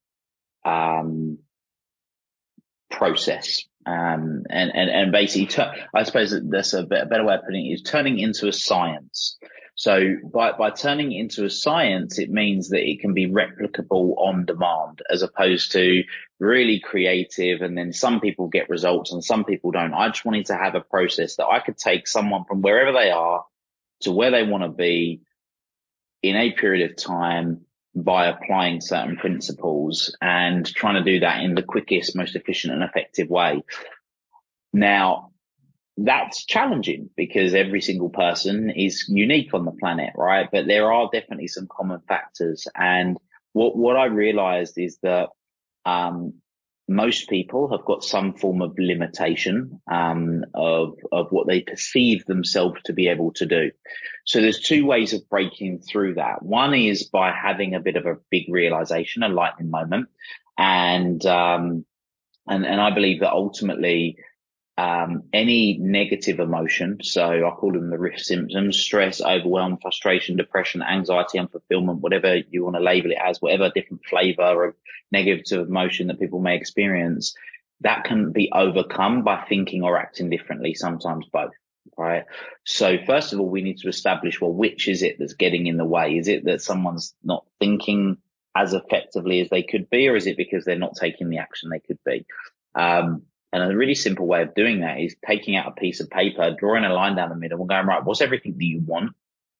process. And basically, I suppose that's a better way of putting it, is turning into a science. So by turning it into a science, it means that it can be replicable on demand, as opposed to really creative. And then some people get results and some people don't. I just wanted to have a process that I could take someone from wherever they are to where they want to be in a period of time, by applying certain principles and trying to do that in the quickest, most efficient and effective way. Now, that's challenging because every single person is unique on the planet, right? But there are definitely some common factors. And what I realized is that most people have got some form of limitation of what they perceive themselves to be able to do. So there's two ways of breaking through that. One is by having a bit of a big realization, a lightning moment, and I believe that ultimately any negative emotion, so I call them the risk symptoms: stress, overwhelm, frustration, depression, anxiety, unfulfillment, whatever you want to label it as, whatever different flavor of negative emotion that people may experience, that can be overcome by thinking or acting differently, sometimes both, right? So first of all, we need to establish, well, which is it that's getting in the way? Is it that someone's not thinking as effectively as they could be, or is it because they're not taking the action they could be? And a really simple way of doing that is taking out a piece of paper, drawing a line down the middle and going, right, what's everything that you want?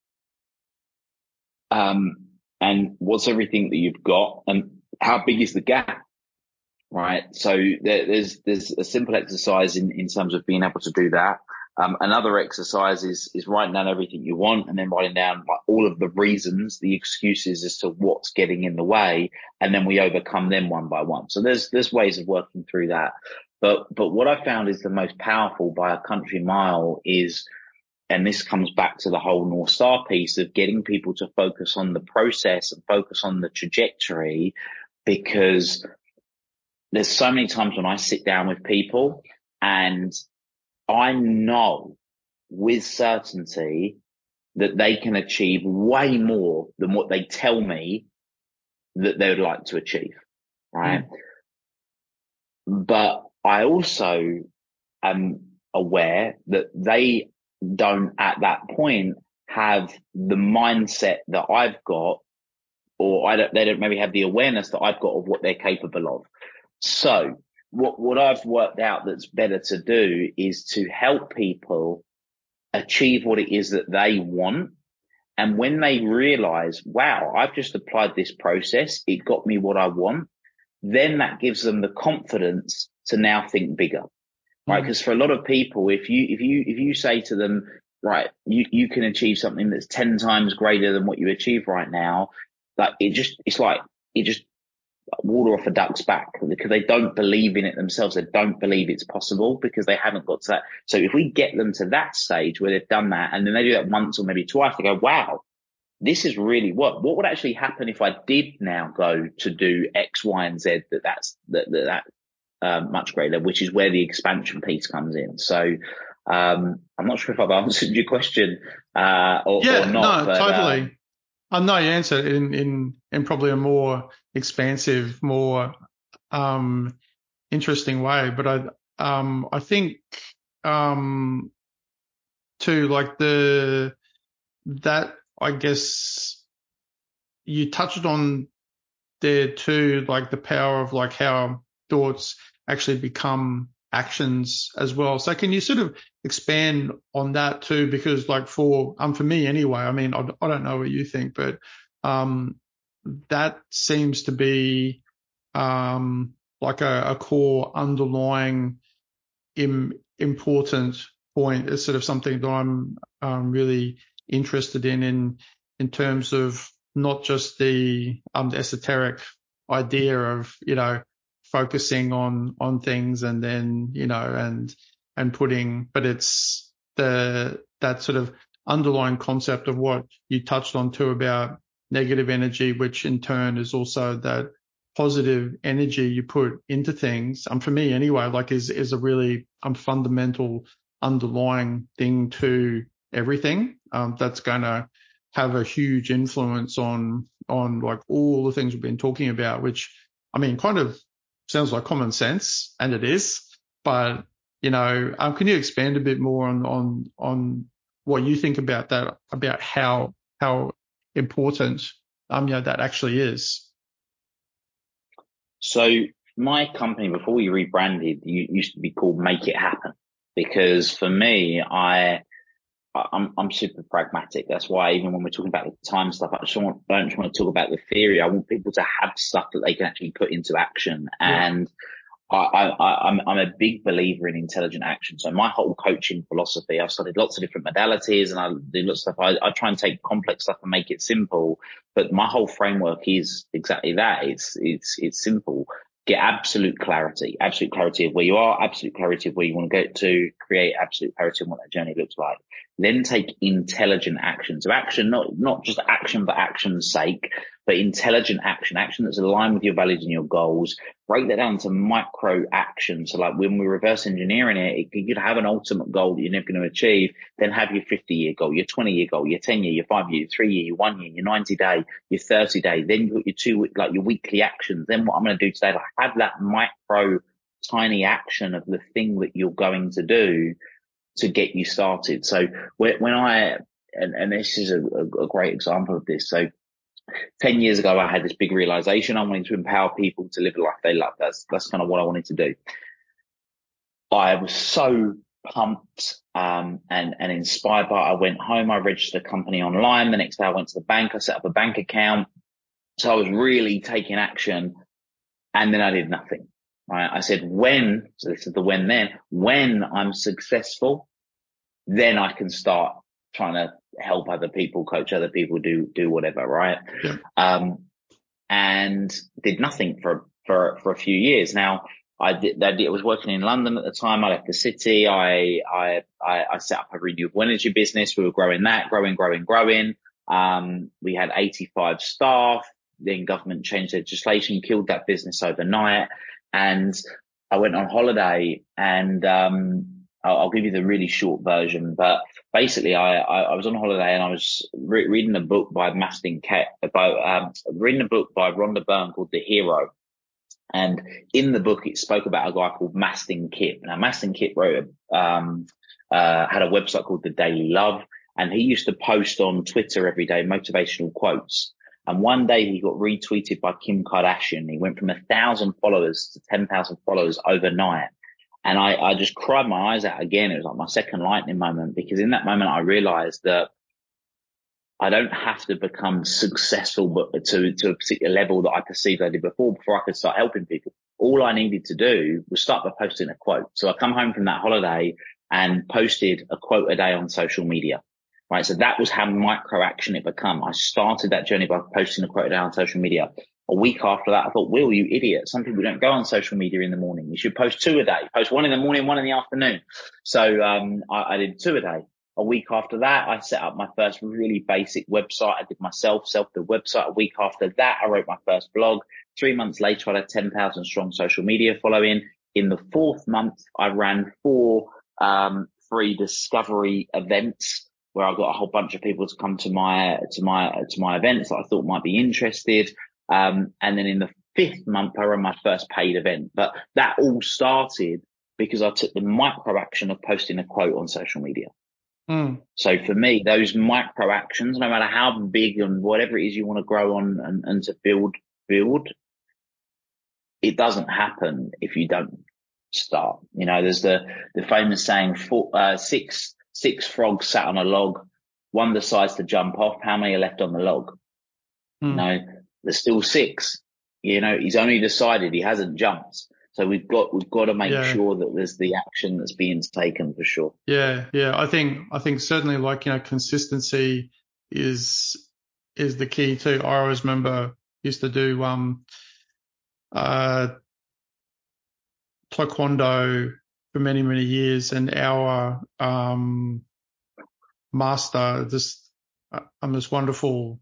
And what's everything that you've got, and how big is the gap? Right. So there's a simple exercise in terms of being able to do that. Another exercise is writing down everything you want and then writing down like all of the reasons, the excuses as to what's getting in the way. And then we overcome them one by one. So there's ways of working through that. But what I found is the most powerful by a country mile is, and this comes back to the whole North Star piece of getting people to focus on the process and focus on the trajectory, because there's so many times when I sit down with people and I know with certainty that they can achieve way more than what they tell me that they would like to achieve, right? But I also am aware that they don't at that point have the mindset that I've got, or they don't maybe have the awareness that I've got of what they're capable of. So what I've worked out that's better to do is to help people achieve what it is that they want. And when they realize, wow, I've just applied this process, it got me what I want, then that gives them the confidence to now think bigger, right? Because for a lot of people, if you say to them, right, you can achieve something that's 10 times greater than what you achieve right now, like it just water off a duck's back, because they don't believe in it themselves. They don't believe it's possible because they haven't got to that. So if we get them to that stage where they've done that and then they do that once or maybe twice, they go, wow, this is really what would actually happen if I did now go to do X, Y, and Z, that's much greater, which is where the expansion piece comes in. So, I'm not sure if I've answered your question, or not. No, but, totally. No, you answered in probably a more expansive, more interesting way. But I think too, like that I guess you touched on there too, like the power of like how thoughts actually become actions as well. So can you sort of expand on that too? Because like for me anyway, I mean, I don't know what you think, but that seems to be like a core underlying important point. It's sort of something that I'm really interested in terms of not just the esoteric idea of, focusing on things and then, and putting, but it's that sort of underlying concept of what you touched on too about negative energy, which in turn is also that positive energy you put into things. For me anyway, like is a really fundamental underlying thing to everything. That's going to have a huge influence on like all the things we've been talking about, which I mean, kind of sounds like common sense, and it is, but can you expand a bit more on what you think about that, about how important, that actually is? So my company, before we rebranded, used to be called Make It Happen, because for me, I'm super pragmatic. That's why even when we're talking about the time stuff, I don't just want to talk about the theory. I want people to have stuff that they can actually put into action. Yeah. And I'm a big believer in intelligent action. So my whole coaching philosophy, I've studied lots of different modalities and I do lots of stuff. I try and take complex stuff and make it simple, but my whole framework is exactly that. It's simple. Get absolute clarity of where you are, absolute clarity of where you want to get to, create absolute clarity on what that journey looks like. Then take intelligent action. So action, not just action for action's sake, but intelligent action that's aligned with your values and your goals. Break that down to micro action. So like when we're reverse engineering it, you could have an ultimate goal that you're never going to achieve, then have your 50-year goal, your 20-year goal, your 10-year, your 5-year, your 3-year, your 1-year, your 90-day, your 30-day. Then you put your weekly actions. Then what I'm going to do today, like have that micro tiny action of the thing that you're going to do to get you started. So and this is a great example of this. So 10 years ago, I had this big realization. I wanted to empower people to live a life they love. That's kind of what I wanted to do. I was so pumped, and inspired by it. I went home, I registered a company online. The next day I went to the bank, I set up a bank account. So I was really taking action, and then I did nothing. Right? I said, so this is the when I'm successful, then I can start trying to help other people, coach other people, do whatever, right? Yeah. And did nothing for a few years. Now, I was working in London at the time. I left the city. I set up a renewable energy business. We were growing that, growing. We had 85 staff. Then government changed legislation, killed that business overnight. And I went on holiday, and I'll give you the really short version, but basically I was on holiday and I was reading a book by Rhonda Byrne called The Hero. And in the book, it spoke about a guy called Mastin Kipp. Now, Mastin Kipp had a website called The Daily Love, and he used to post on Twitter every day motivational quotes. And one day he got retweeted by Kim Kardashian. He went from 1,000 followers to 10,000 followers overnight. And I just cried my eyes out again. It was like my second lightning moment, because in that moment I realized that I don't have to become successful but to a particular level that I perceived I did before I could start helping people. All I needed to do was start by posting a quote. So I come home from that holiday and posted a quote a day on social media. Right. So that was how micro action it become. I started that journey by posting a quote a day on social media. A week after that, I thought, Will, you idiot. Some people don't go on social media in the morning. You should post 2 a day. Post 1 in the morning, 1 in the afternoon. So I did 2 a day. A week after that, I set up my first really basic website. I did myself the website. A week after that, I wrote my first blog. 3 months later, I had 10,000 strong social media following. In the 4th month, I ran 4 free discovery events where I got a whole bunch of people to come to my events that I thought might be interested. And then in the 5th month, I ran my first paid event. But that all started because I took the micro action of posting a quote on social media. So for me, those micro actions, no matter how big and whatever it is you want to grow on and to build, it doesn't happen if you don't start. You know, there's the famous saying, 6 frogs sat on a log. One decides to jump off. How many are left on the log? You know, there's still 6. You know, he's only decided, he hasn't jumped. So we've got to make sure that there's the action that's being taken for sure. Yeah. I think certainly, like, you know, consistency is the key too. I always remember used to do taekwondo for many, many years, and our master, this wonderful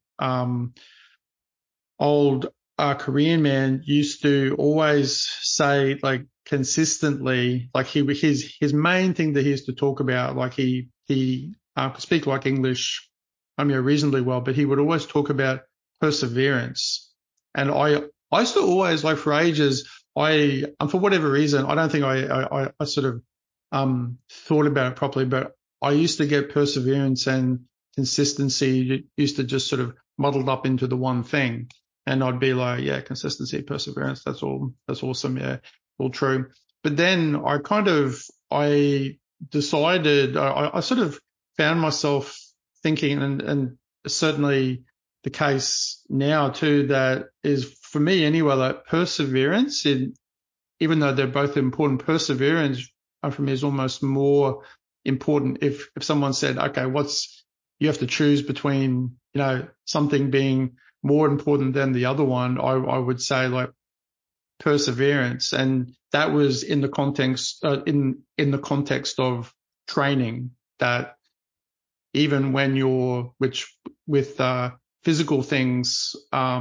old Korean man, used to always say, like, consistently, like his main thing that he used to talk about, like he could speak like English, reasonably well, but he would always talk about perseverance. And I used to always, like, for ages, for whatever reason, I don't think I sort of thought about it properly, but I used to get perseverance and consistency used to just sort of muddled up into the one thing. And I'd be like, yeah, consistency, perseverance, that's awesome. Yeah, all true. But then I decided, I sort of found myself thinking, and certainly the case now too, that is for me anyway, like perseverance even though they're both important, perseverance for me is almost more important. If someone said, okay, you have to choose between, something being more important than the other one, I would say like perseverance. And that was in the context, in the context of training, that even when with physical things,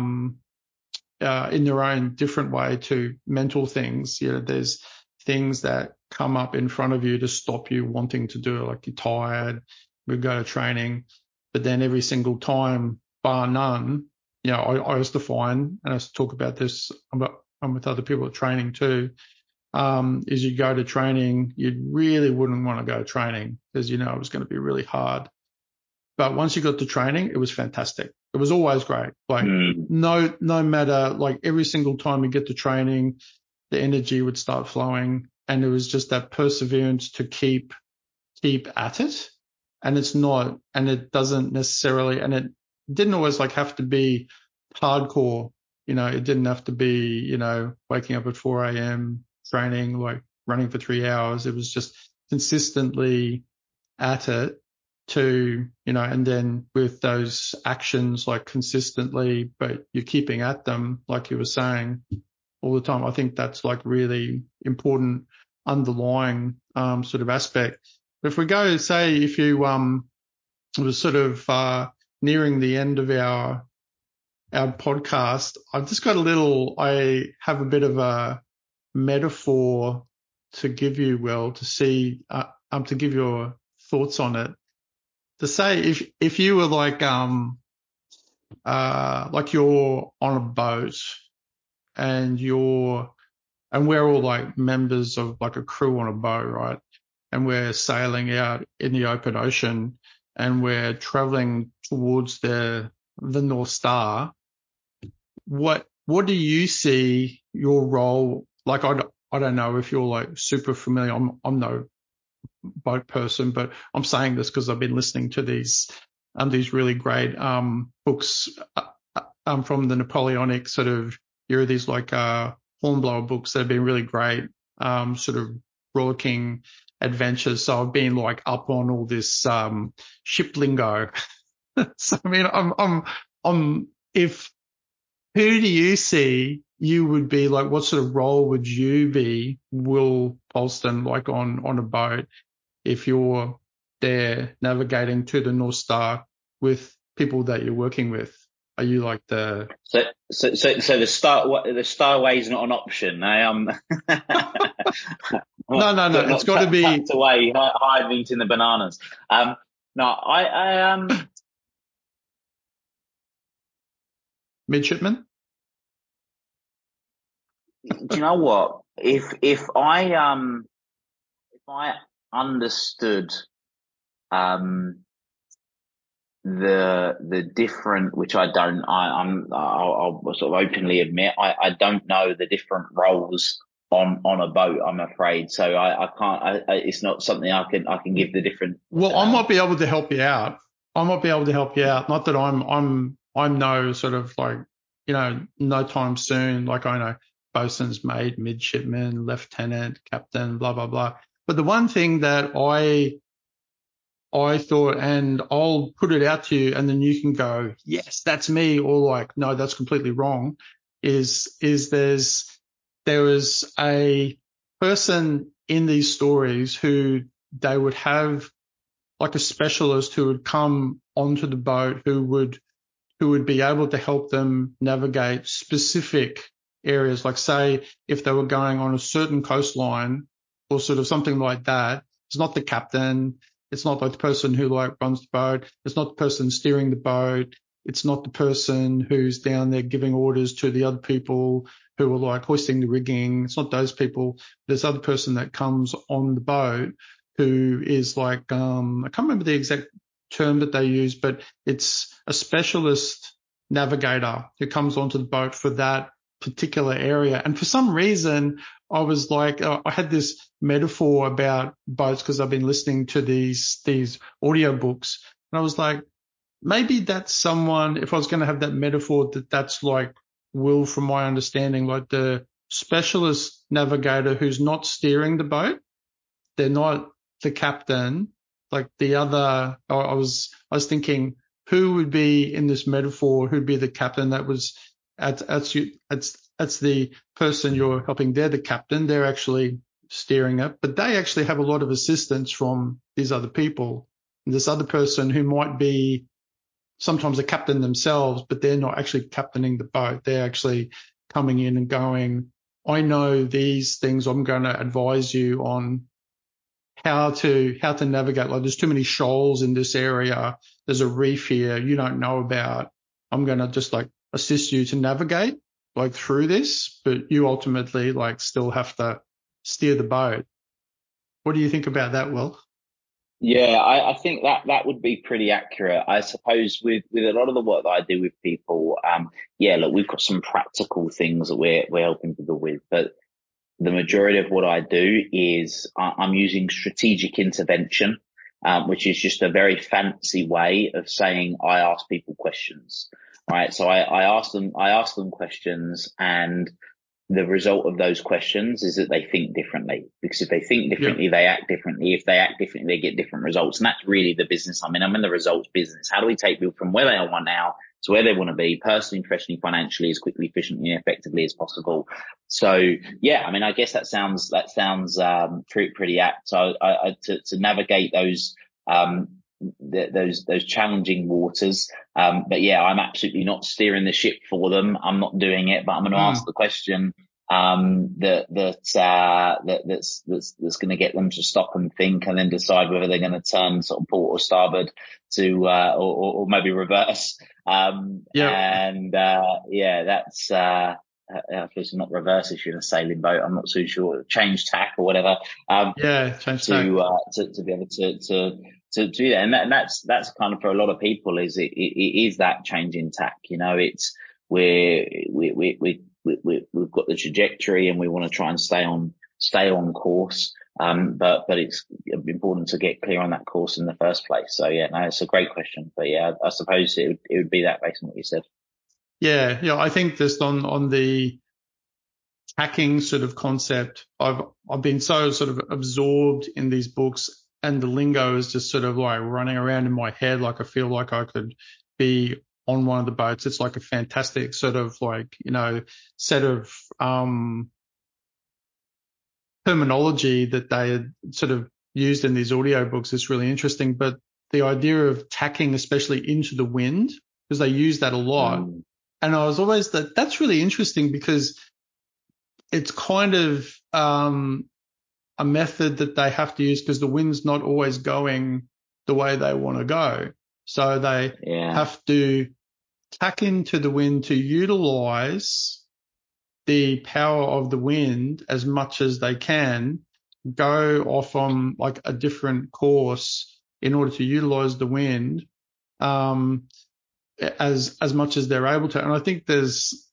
in their own different way to mental things. There's things that come up in front of you to stop you wanting to do it, like you're tired, we go to training. But then every single time, bar none, I used to find, and I used to talk about this, I'm with other people at training too, is you go to training, you really wouldn't want to go to training because it was going to be really hard. But once you got to training, it was fantastic. It was always great. Like no matter, like every single time you get to training, the energy would start flowing, and it was just that perseverance to keep at it. And it doesn't necessarily, and it didn't always like have to be hardcore. It didn't have to be, waking up at 4 a.m. training, like running for 3 hours. It was just consistently at it. And then with those actions, like consistently, but you're keeping at them, like you were saying, all the time. I think that's like really important underlying, sort of aspect. But if we go, say, if you, was sort of, nearing the end of our podcast, I've just got I have a bit of a metaphor to give you, Will, to see, to give your thoughts on it. To say if you were like you're on a boat and we're all like members of like a crew on a boat, right? And we're sailing out in the open ocean and we're traveling towards the North Star. What do you see your role? Like, I don't know if you're like super familiar. I'm no boat person, but I'm saying this because I've been listening to these really great books from the Napoleonic sort of era, these like hornblower books that have been really great, sort of rollicking adventures. So I've been like up on all this ship lingo. So I mean, who do you see you would be like? What sort of role would you be, Will Polston, like on a boat? If you're there navigating to the North Star with people that you're working with, are you like the? So the starway is not an option. No. It's got to be tucked away, hiding in the bananas. No, I midshipman. Do you know what? If I understood the different, which I don't, I'll sort of openly admit, I don't know the different roles on a boat, I'm afraid. So I can't, it's not something I can give the different. Well, I might be able to help you out. Not that I'm no sort of like, no time soon. Like I know bosun's mate, midshipman, lieutenant, captain, blah, blah, blah. But the one thing that I thought, and I'll put it out to you and then you can go, yes, that's me, or like, no, that's completely wrong, is there was a person in these stories who they would have like a specialist who would come onto the boat who would be able to help them navigate specific areas. Like say if they were going on a certain coastline or sort of something like that, it's not the captain. It's not like the person who like runs the boat. It's not the person steering the boat. It's not the person who's down there giving orders to the other people who are like hoisting the rigging. It's not those people. There's other person that comes on the boat who is like, I can't remember the exact term that they use, but it's a specialist navigator who comes onto the boat for that particular area. And for some reason, I was like, I had this metaphor about boats because I've been listening to these audiobooks. And I was like, maybe that's someone, if I was going to have that metaphor, that's like Will, from my understanding, like the specialist navigator who's not steering the boat. They're not the captain. Like the other, I was thinking, who would be in this metaphor? Who'd be the captain? That was that's the person you're helping. They're the captain. They're actually steering it, but they actually have a lot of assistance from these other people. And this other person who might be sometimes a captain themselves, but they're not actually captaining the boat. They're actually coming in and going, I know these things. I'm going to advise you on how to navigate. Like, there's too many shoals in this area. There's a reef here you don't know about. I'm going to just like assist you to navigate like through this, but you ultimately like still have to steer the boat. What do you think about that, Will? Yeah, I think that would be pretty accurate. I suppose with a lot of the work that I do with people, look, we've got some practical things that we're helping people with, but the majority of what I do is I'm using strategic intervention, which is just a very fancy way of saying I ask people questions, right? So I ask them questions, and the result of those questions is that they think differently, because if they think differently, they act differently. If they act differently, they get different results. And that's really the business I'm in. I'm in the results business. How do we take people from where they are now to where they want to be, personally, professionally, financially, as quickly, efficiently, and effectively as possible? So yeah, I mean, I guess that sounds pretty apt. So to navigate those challenging waters. But yeah, I'm absolutely not steering the ship for them. I'm not doing it, but I'm going to ask the question that's going to get them to stop and think, and then decide whether they're going to turn sort of port or starboard to or maybe reverse. That's I suppose not reverse if you're in a sailing boat. I'm not so sure. Change tack or whatever. Change tack. To be able to do that. And that's kind of, for a lot of people, is it is that change in tack. You know, it's we've got the trajectory and we want to try and stay on course. But it's important to get clear on that course in the first place. So yeah, no, it's a great question. But yeah, I suppose it would be that based on what you said. Yeah. I think just on the hacking sort of concept, I've been so sort of absorbed in these books, and the lingo is just sort of like running around in my head. Like I feel like I could be on one of the boats. It's like a fantastic sort of like, set of terminology that they had sort of used in these audiobooks is really interesting. But the idea of tacking, especially into the wind, because they use that a lot. And I was always that's really interesting, because it's kind of a method that they have to use because the wind's not always going the way they want to go. So they have to tack into the wind to utilize the power of the wind as much as they can, go off on like a different course in order to utilize the wind as much as they're able to. And I think there's,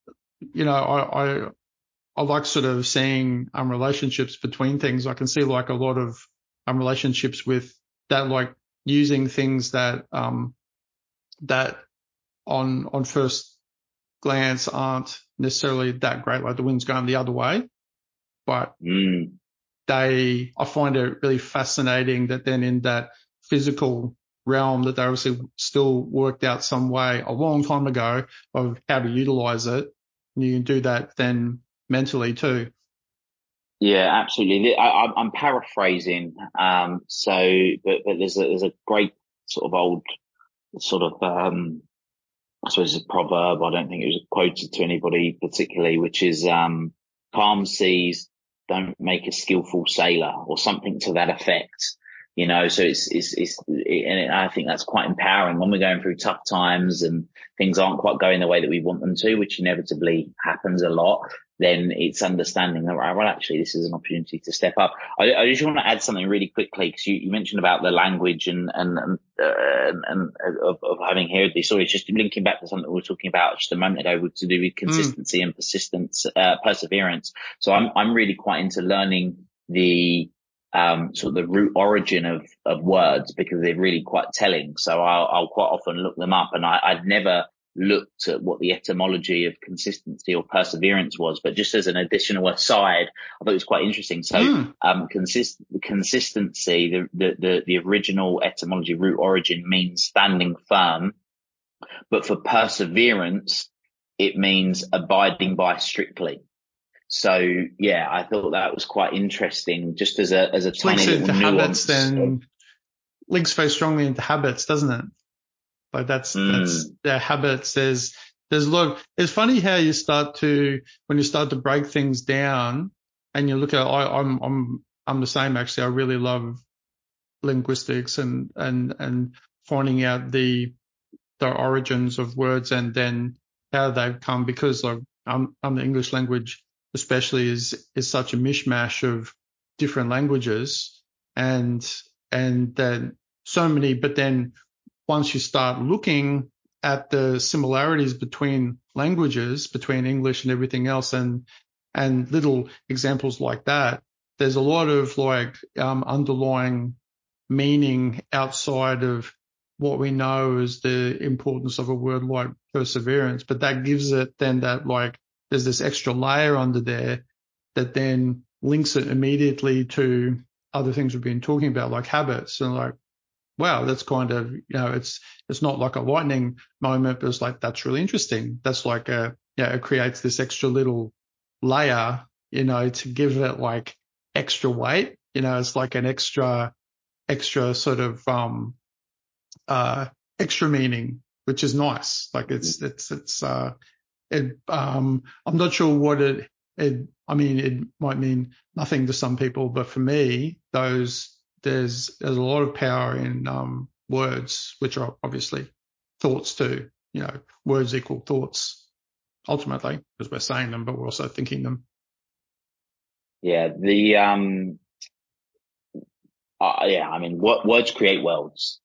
I like sort of seeing relationships between things. I can see like a lot of relationships with that, like using things that that on first glance aren't necessarily that great, like the wind's going the other way, but I find it really fascinating that then in that physical realm that they obviously still worked out some way a long time ago of how to utilize it. And you can do that then mentally too. Yeah, absolutely. I'm paraphrasing. But there's a great sort of old sort of, I suppose it's a proverb. I don't think it was quoted to anybody particularly, which is, calm seas don't make a skillful sailor, or something to that effect. So and I think that's quite empowering when we're going through tough times and things aren't quite going the way that we want them to, which inevitably happens a lot. Then it's understanding that, well, actually, this is an opportunity to step up. I just want to add something really quickly, because you mentioned about the language and of having heard these stories. Just linking back to something we were talking about just a moment ago, to do with consistency and persistence, perseverance. So I'm really quite into learning the sort of the root origin of words, because they're really quite telling. So I'll quite often look them up, and I'd never looked at what the etymology of consistency or perseverance was, but just as an additional aside, I thought it was quite interesting. So, consistency, the original etymology, root origin, means standing firm, but for perseverance, it means abiding by strictly. So yeah, I thought that was quite interesting, just as a tiny little nuance. Links very strongly into habits, doesn't it? Like that's their habits. There's a lot it's funny how when you start to break things down and you look at, I'm the same actually. I really love linguistics and finding out the origins of words and then how they've come, because the English language especially is such a mishmash of different languages and then so many, but then once you start looking at the similarities between languages, between English and everything else, and little examples like that, there's a lot of underlying meaning outside of what we know as the importance of a word like perseverance. But that gives it then there's this extra layer under there that then links it immediately to other things we've been talking about, like habits, and wow, that's kind of, it's not like a lightning moment, but it's that's really interesting. That's it creates this extra little layer, to give it extra weight. It's like an extra sort of, extra meaning, which is nice. I'm not sure what it might mean nothing to some people, but for me, there's a lot of power in words, which are obviously thoughts too. Words equal thoughts ultimately, because we're saying them, but we're also thinking them. Yeah, words create worlds.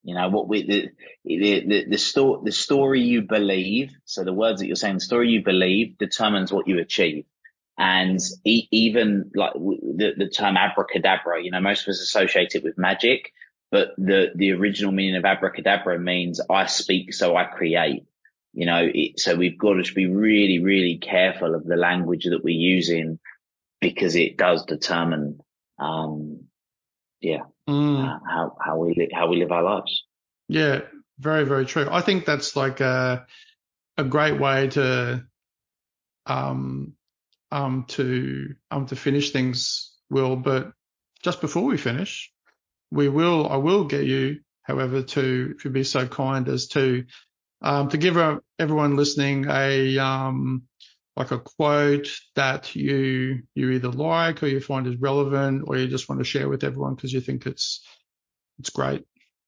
The story you believe. So the words that you're saying, the story you believe determines what you achieve. And even the term abracadabra, most of us associate it with magic, but the original meaning of abracadabra means I speak, so I create. So we've got to be really, really careful of the language that we're using, because it does determine, how we live our lives. Yeah, very, very true. I think that's a great way to finish things, Will. But just before we finish, I will get you, however, if you'd be so kind as to give everyone listening a quote that you either like or you find is relevant, or you just want to share with everyone because you think it's great.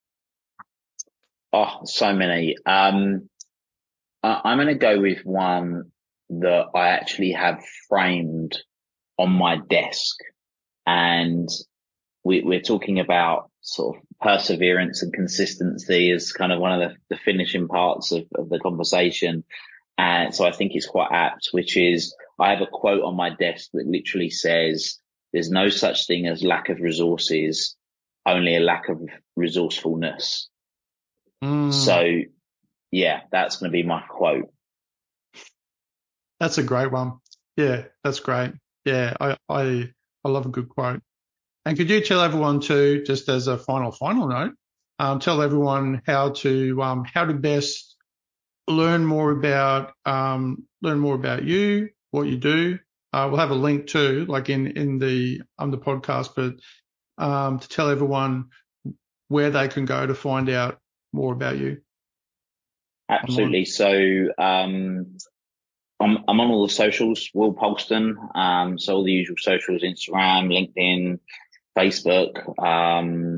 Oh, so many. I'm going to go with one that I actually have framed on my desk, and we're talking about sort of perseverance and consistency as kind of one of the finishing parts of the conversation. And so I think it's quite apt, which is, I have a quote on my desk that literally says, "There's no such thing as lack of resources, only a lack of resourcefulness." So yeah, that's going to be my quote. That's a great one. Yeah, that's great. Yeah, I love a good quote. And could you tell everyone too, just as a final note, tell everyone how to best learn more about you, what you do. We'll have a link too, in the podcast, but to tell everyone where they can go to find out more about you. Absolutely. Online. So I'm on all the socials, Will Polston. So all the usual socials: Instagram, LinkedIn, Facebook.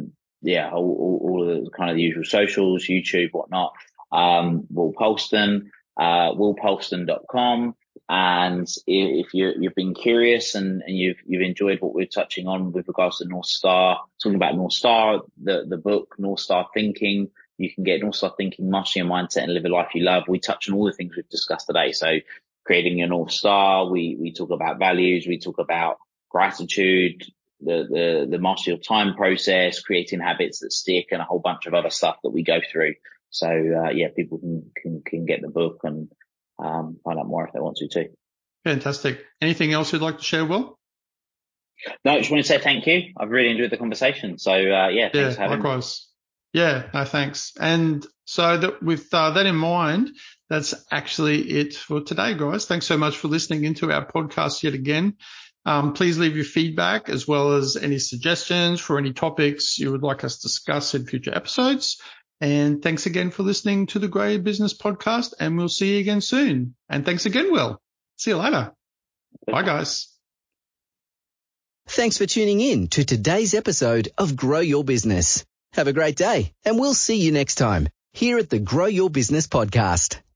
all of the kind of the usual socials, YouTube, whatnot. Will Polston, willpolston.com. And if you've been curious and you've enjoyed what we're touching on with regards to North Star, talking about North Star, the book, North Star Thinking, you can get North Star Thinking, Master Your Mindset and Live a Life You Love. We touch on all the things we've discussed today. So creating your North Star, we talk about values, we talk about gratitude, the Master Your Time process, creating habits that stick, and a whole bunch of other stuff that we go through. So, people can get the book and find out more if they want to too. Fantastic. Anything else you'd like to share, Will? No, I just want to say thank you. I've really enjoyed the conversation. So, thanks for having me. Likewise. Yeah, no, thanks. And so that with that in mind, that's actually it for today, guys. Thanks so much for listening into our podcast yet again. Please leave your feedback as well as any suggestions for any topics you would like us to discuss in future episodes. And thanks again for listening to the Grow Your Business podcast, and we'll see you again soon. And thanks again, Will. See you later. Bye, guys. Thanks for tuning in to today's episode of Grow Your Business. Have a great day, and we'll see you next time here at the Grow Your Business podcast.